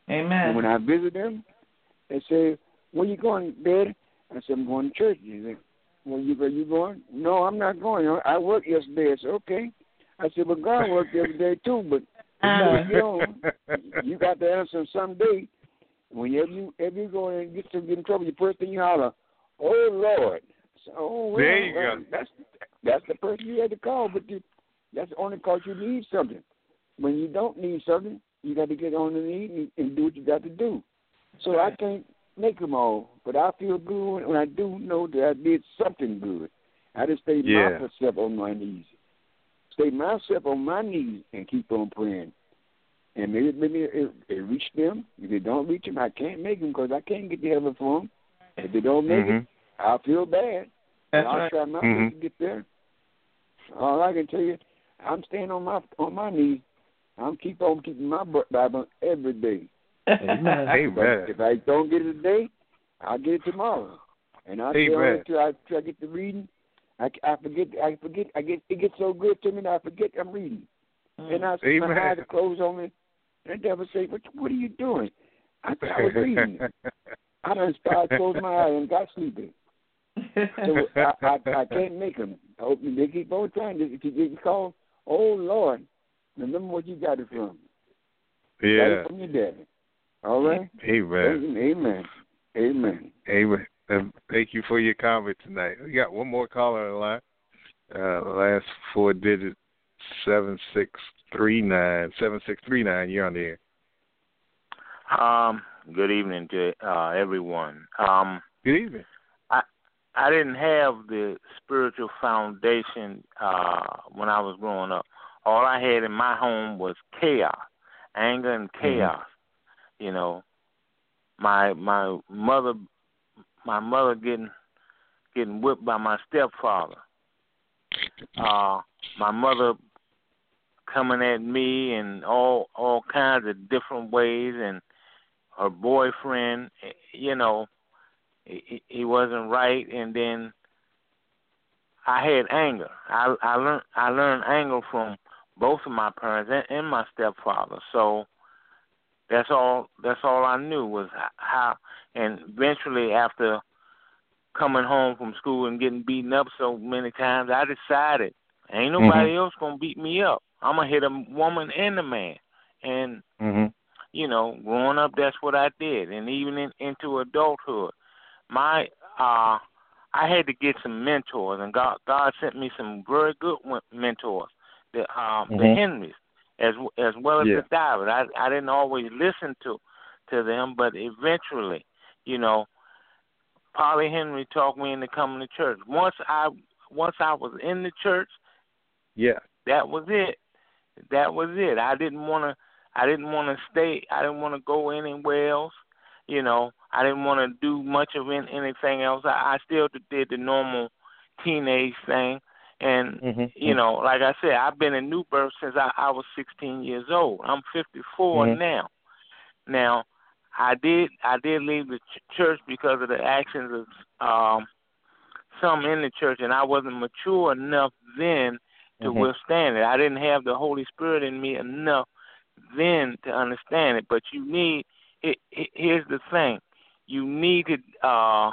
Amen. And when I visit them, they say, "Where you going, Daddy?" I said, "I'm going to church." He said, "Well, you are you going?" "No, I'm not going. I worked yesterday." I said, "Okay." I said, "But God worked yesterday too, but Uh-huh. you know, you got to answer someday. Whenever you if you go and get to get in trouble, the first thing you holler, 'Oh Lord!' So, oh, well, There you well, go. That's that's the person you had to call, but you, that's only because you need something. When you don't need something, you got to get on the knee and, and do what you got to do. So I can't make them all, but I feel good when I do know that I did something good. I just stay Yeah. myself on my knees, stay myself on my knees, and keep on praying. And maybe maybe it, it reach them. If they don't reach them, I can't make them because I can't get to heaven for them. If they don't make Mhm. it, I'll feel bad. That's I'll right. try my Mhm. best to get there. All I can tell you, I'm staying on my on my knees. I'm keep on keeping my Bible every day. Amen. If I, Amen. if I don't get it today, I'll get it tomorrow. And I'll stay on Amen. it till I, till I get to reading. I, I forget. I forget. I get. It gets so good to me that I forget I'm reading. And I see my Amen. eyes are closed on me. And the devil say, "What? What are you doing?" I said, "I was reading." I done started closing my eyes and got sleepy. So I, I, I can't make them. I hope they keep on trying. If you get called, "Oh Lord," remember what you got it from. Got Yeah. it from your daddy. All right. Amen. Amen. Amen. Amen. And thank you for your comment tonight. We got one more caller on the line. Uh, last four digits, seven six three nine. Seven six three nine. You're on the air. Um, good evening to uh, everyone. Um, Good evening. I I didn't have the spiritual foundation uh, when I was growing up. All I had in my home was chaos, anger and chaos. Mm-hmm. You know, my my mother my mother getting getting whipped by my stepfather. Uh, my mother coming at me in all all kinds of different ways, and her boyfriend, you know, he, he wasn't right. And then I had anger. I I learned I learned anger from both of my parents and, and my stepfather. So that's all that's all I knew was how. And eventually, after coming home from school and getting beaten up so many times, I decided ain't nobody mm-hmm. else gonna beat me up. I'm gonna hit a woman and a man. And mm-hmm. you know, growing up, that's what I did. And even in, into adulthood, my uh, I had to get some mentors, and God God sent me some very good mentors, the um, mm-hmm. the Henrys, as as well as yeah. the David. I I didn't always listen to to them, but eventually, you know, Polly Henry talked me into coming to church. Once I once I was in the church, yeah, that was it. That was it. I didn't want to. I didn't want to stay. I didn't want to go anywhere else. You know, I didn't want to do much of anything else. I, I still did the normal teenage thing. And, mm-hmm. you know, like I said, I've been in New Birth since I, I was sixteen years old. I'm fifty-four mm-hmm. now. Now, I did I did leave the ch- church because of the actions of um, some in the church, and I wasn't mature enough then to mm-hmm. withstand it. I didn't have the Holy Spirit in me enough then to understand it. But you need, it, it, here's the thing, you need to, uh,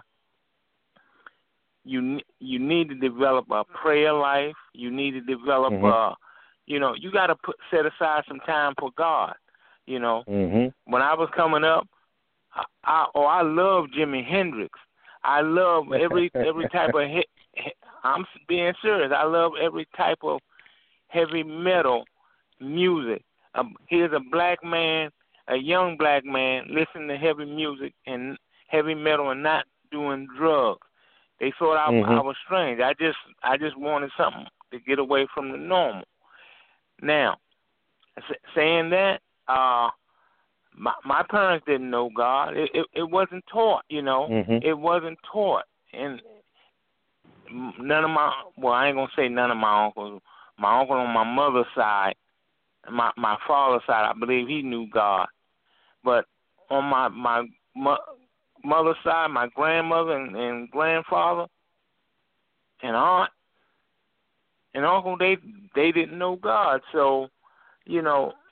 you you need to develop a prayer life. You need to develop, mm-hmm. uh, you know, you got to put set aside some time for God. You know, mm-hmm. when I was coming up, I, I oh I love Jimi Hendrix. I love every every type of. He, he, I'm being serious. I love every type of heavy metal music. Um, here's a black man, a young black man, listening to heavy music and heavy metal and not doing drugs. They thought I, mm-hmm. I was strange. I just, I just wanted something to get away from the normal. Now, saying that, uh, my, my parents didn't know God. It, it, it wasn't taught, you know. Mm-hmm. It wasn't taught, and none of my, well, I ain't gonna say none of my uncles. My uncle on my mother's side. My my father's side, I believe he knew God, but on my my mo- mother's side, my grandmother and, and grandfather and aunt and uncle, they they didn't know God. So, you know,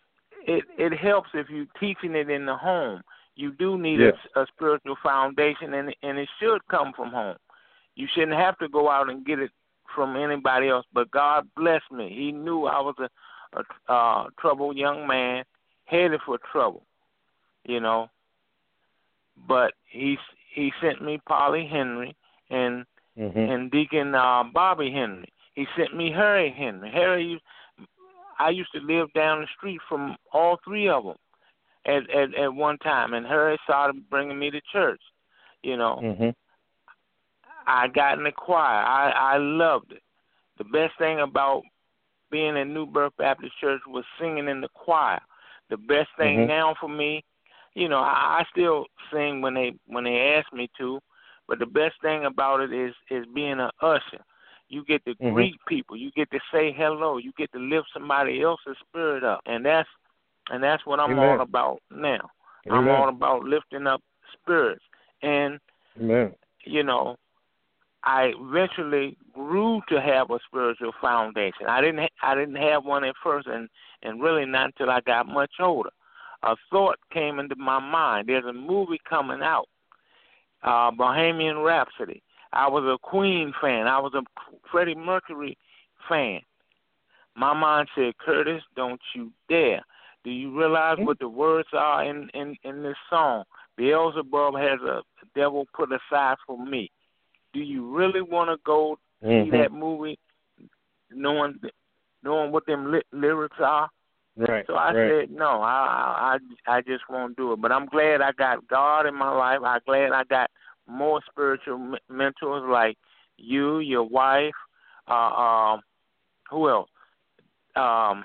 it it helps if you're teaching it in the home. You do need Yes. a, a spiritual foundation, and and it should come from home. You shouldn't have to go out and get it from anybody else. But God blessed me. He knew I was a, a uh, troubled young man, headed for trouble, you know. But he he sent me Polly Henry and mm-hmm. and Deacon uh, Bobby Henry. He sent me Harry Henry. Harry, I used to live down the street from all three of them at at, at one time, and Harry started bringing me to church. You know, mm-hmm. I got in the choir. I I loved it. The best thing about being in New Birth Baptist Church was singing in the choir. The best thing mm-hmm. now for me, you know, I, I still sing when they when they ask me to, but the best thing about it is is being an usher. You get to mm-hmm. greet people. You get to say hello. You get to lift somebody else's spirit up, and that's and that's what I'm Amen. all about now. Amen. I'm all about lifting up spirits, and Amen. you know, I eventually grew to have a spiritual foundation. I didn't ha- I didn't have one at first, and and really not until I got much older. A thought came into my mind. There's a movie coming out, uh, Bohemian Rhapsody. I was a Queen fan. I was a Freddie Mercury fan. My mind said, Curtis, don't you dare. Do you realize mm-hmm. what the words are in, in, in this song? Beelzebub has a devil put aside for me. Do you really want to go mm-hmm. see that movie knowing knowing what them li- lyrics are? Right. So I right. said, no, I, I I just won't do it. But I'm glad I got God in my life. I'm glad I got more spiritual mentors like you, your wife, uh, um, who else? Um,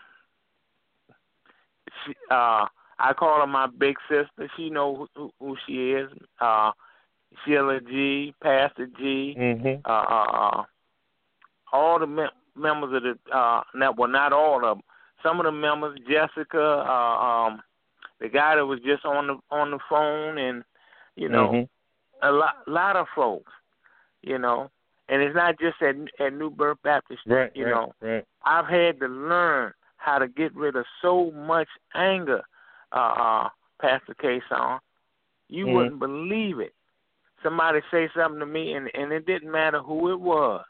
she, uh, I call her my big sister. She knows who, who she is. Uh, Sheila G, Pastor G, mm-hmm. uh, uh, all the mem- members of the, uh, not, well, not all of them. Some of the members, Jessica, uh, um, the guy that was just on the on the phone, and you know. Mm-hmm. A lot, lot of folks, you know, and it's not just at at New Birth Baptist. Right, you right, know, right. I've had to learn how to get rid of so much anger, uh, uh, Pastor K-Song. You mm-hmm. wouldn't believe it. Somebody say something to me, and, and it didn't matter who it was.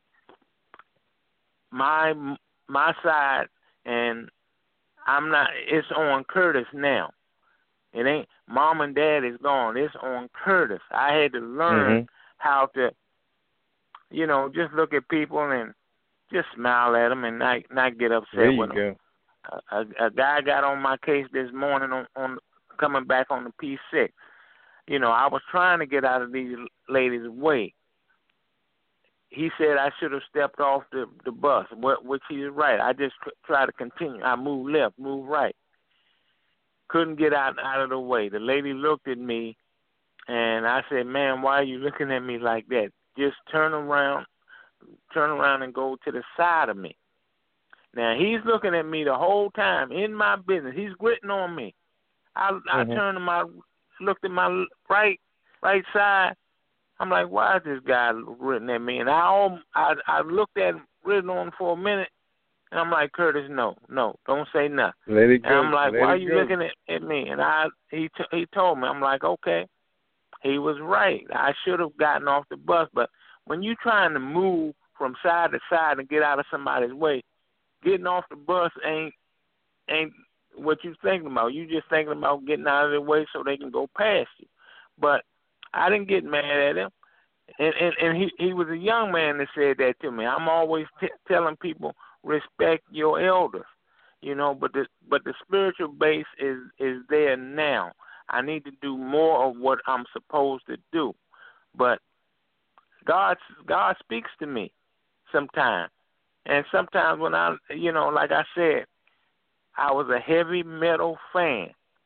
My my side, and I'm not. It's on Curtis now. It ain't mom and dad is gone. It's on Curtis. I had to learn mm-hmm. how to, you know, just look at people and just smile at them and not not get upset there you with go. them. A, a, a guy got on my case this morning on, on coming back on the P six. You know, I was trying to get out of these ladies' way. He said I should have stepped off the the bus, which he is right. I just tried to continue. I moved left, moved right. Couldn't get out out of the way. The lady looked at me, and I said, "Man, why are you looking at me like that? Just turn around, turn around and go to the side of me." Now he's looking at me the whole time in my business. He's gritting on me. I I mm-hmm. turned to my, looked at my right right side. I'm like, why is this guy gritting at me? And I all, I I looked at him, gritting on him for a minute. And I'm like, Curtis, no, no, don't say nothing. Let it go. And I'm like, Let why are it you go. looking at, at me? And I he t- he told me, I'm like, okay, he was right. I should have gotten off the bus. But when you're trying to move from side to side and get out of somebody's way, getting off the bus ain't ain't what you're thinking about. You just thinking about getting out of their way so they can go past you. But I didn't get mad at him. And and, and he, he was a young man that said that to me. I'm always t- telling people, respect your elders, you know, but the but the spiritual base is, is there now. I need to do more of what I'm supposed to do. But God God speaks to me sometimes. And sometimes when I, you know, like I said, I was a heavy metal fan.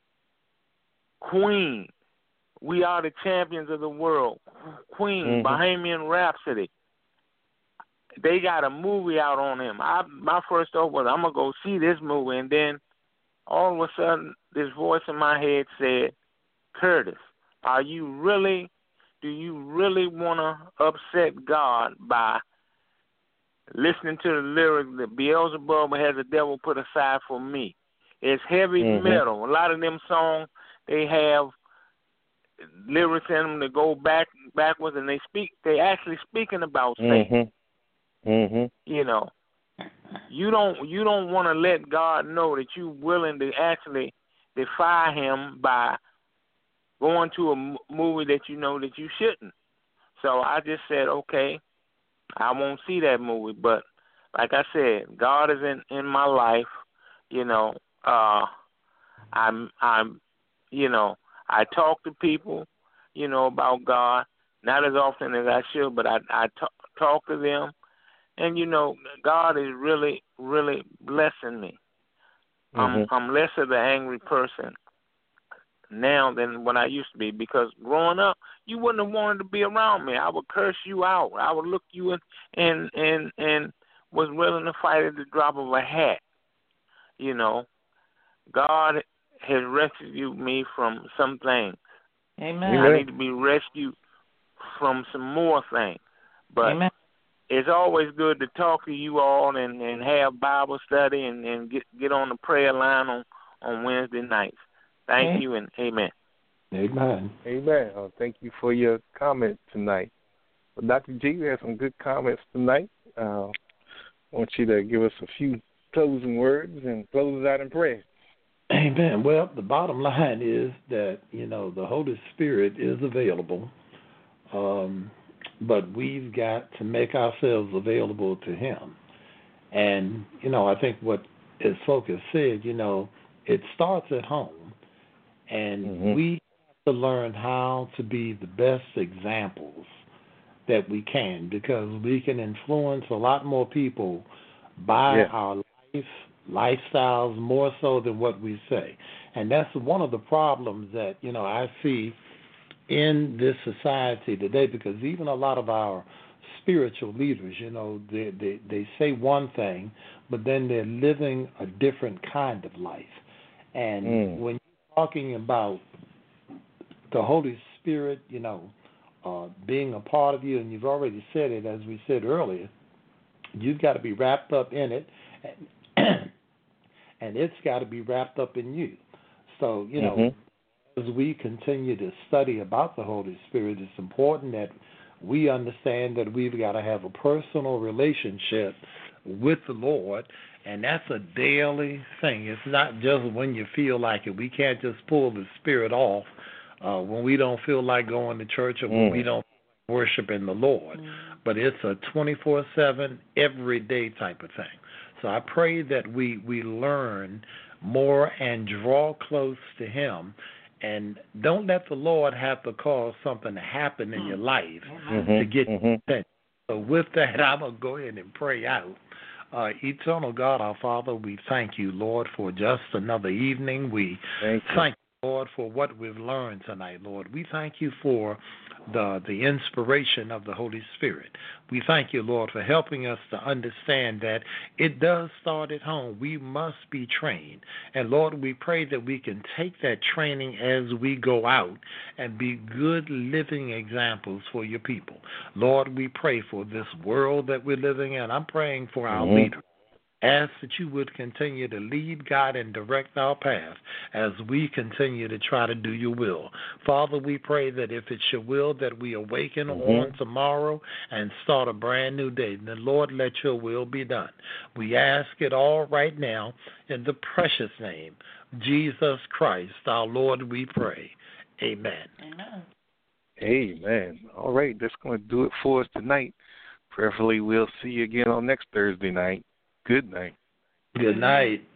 Queen, We Are the Champions of the World. Queen, mm-hmm. Bohemian Rhapsody. They got a movie out on him. I my first thought was, I'm gonna go see this movie, and then all of a sudden, this voice in my head said, Curtis, are you really? Do you really want to upset God by listening to the lyrics that Beelzebub has a devil put aside for me? It's heavy mm-hmm. metal. A lot of them songs, they have lyrics in them that go back backwards, and they speak. They actually speaking about Satan. Mm-hmm. Mm-hmm. You know, you don't you don't want to let God know that you're willing to actually defy Him by going to a m- movie that you know that you shouldn't. So I just said, okay, I won't see that movie. But like I said, God is in, in my life. You know, uh, I'm I'm, you know, I talk to people, you know, about God, not as often as I should, but I I talk, talk to them, and you know, God is really really blessing me. Mm-hmm. I'm I'm less of an angry person now than when I used to be, because growing up, you wouldn't have wanted to be around me. I would curse you out. I would look you in and and and was willing to fight at the drop of a hat. You know, God has rescued me from some things. Amen. I need to be rescued from some more things. But Amen. It's always good to talk to you all and, and have Bible study and, and get get on the prayer line on, on Wednesday nights. Thank amen. you and amen. Amen. Amen. Uh, thank you for your comment tonight. Well, Doctor G, you had some good comments tonight. Uh, I want you to give us a few closing words and close us out in prayer. Amen. Well, the bottom line is that, you know, the Holy Spirit is available, um, but we've got to make ourselves available to Him. And, you know, I think what, as folk have said, you know, it starts at home, and mm-hmm. we have to learn how to be the best examples that we can, because we can influence a lot more people by yeah. our life, lifestyles, more so than what we say. And that's one of the problems that, you know, I see in this society today, because even a lot of our spiritual leaders, you know, they, they, they say one thing, but then they're living a different kind of life. And mm. when you're talking about the Holy Spirit, you know, uh, being a part of you, and you've already said it, as we said earlier, you've got to be wrapped up in it, and, and it's got to be wrapped up in you. So, you know, mm-hmm. as we continue to study about the Holy Spirit, it's important that we understand that we've got to have a personal relationship with the Lord, and that's a daily thing. It's not just when you feel like it. We can't just pull the Spirit off uh, when we don't feel like going to church or when mm. we don't worship in the Lord. Mm. But it's a twenty-four seven, everyday type of thing. So I pray that we, we learn more and draw close to Him, and don't let the Lord have to cause something to happen in your life mm-hmm. to get mm-hmm. your attention. So with that, I'm going to go ahead and pray out. Uh, eternal God, our Father, we thank you, Lord, for just another evening. We thank you, thank you Lord, for what we've learned tonight, Lord. We thank you for the the inspiration of the Holy Spirit. We thank you, Lord, for helping us to understand that it does start at home. We must be trained. And, Lord, we pray that we can take that training as we go out and be good living examples for your people. Lord, we pray for this world that we're living in. I'm praying for our mm-hmm. leaders. Ask that you would continue to lead, guide, and direct our path as we continue to try to do your will. Father, we pray that if it's your will that we awaken mm-hmm. on tomorrow and start a brand new day, then, Lord, let your will be done. We ask it all right now in the precious name, Jesus Christ, our Lord, we pray. Amen. Amen. Amen. All right, that's going to do it for us tonight. Prayerfully, we'll see you again on next Thursday night. Good night. Good night.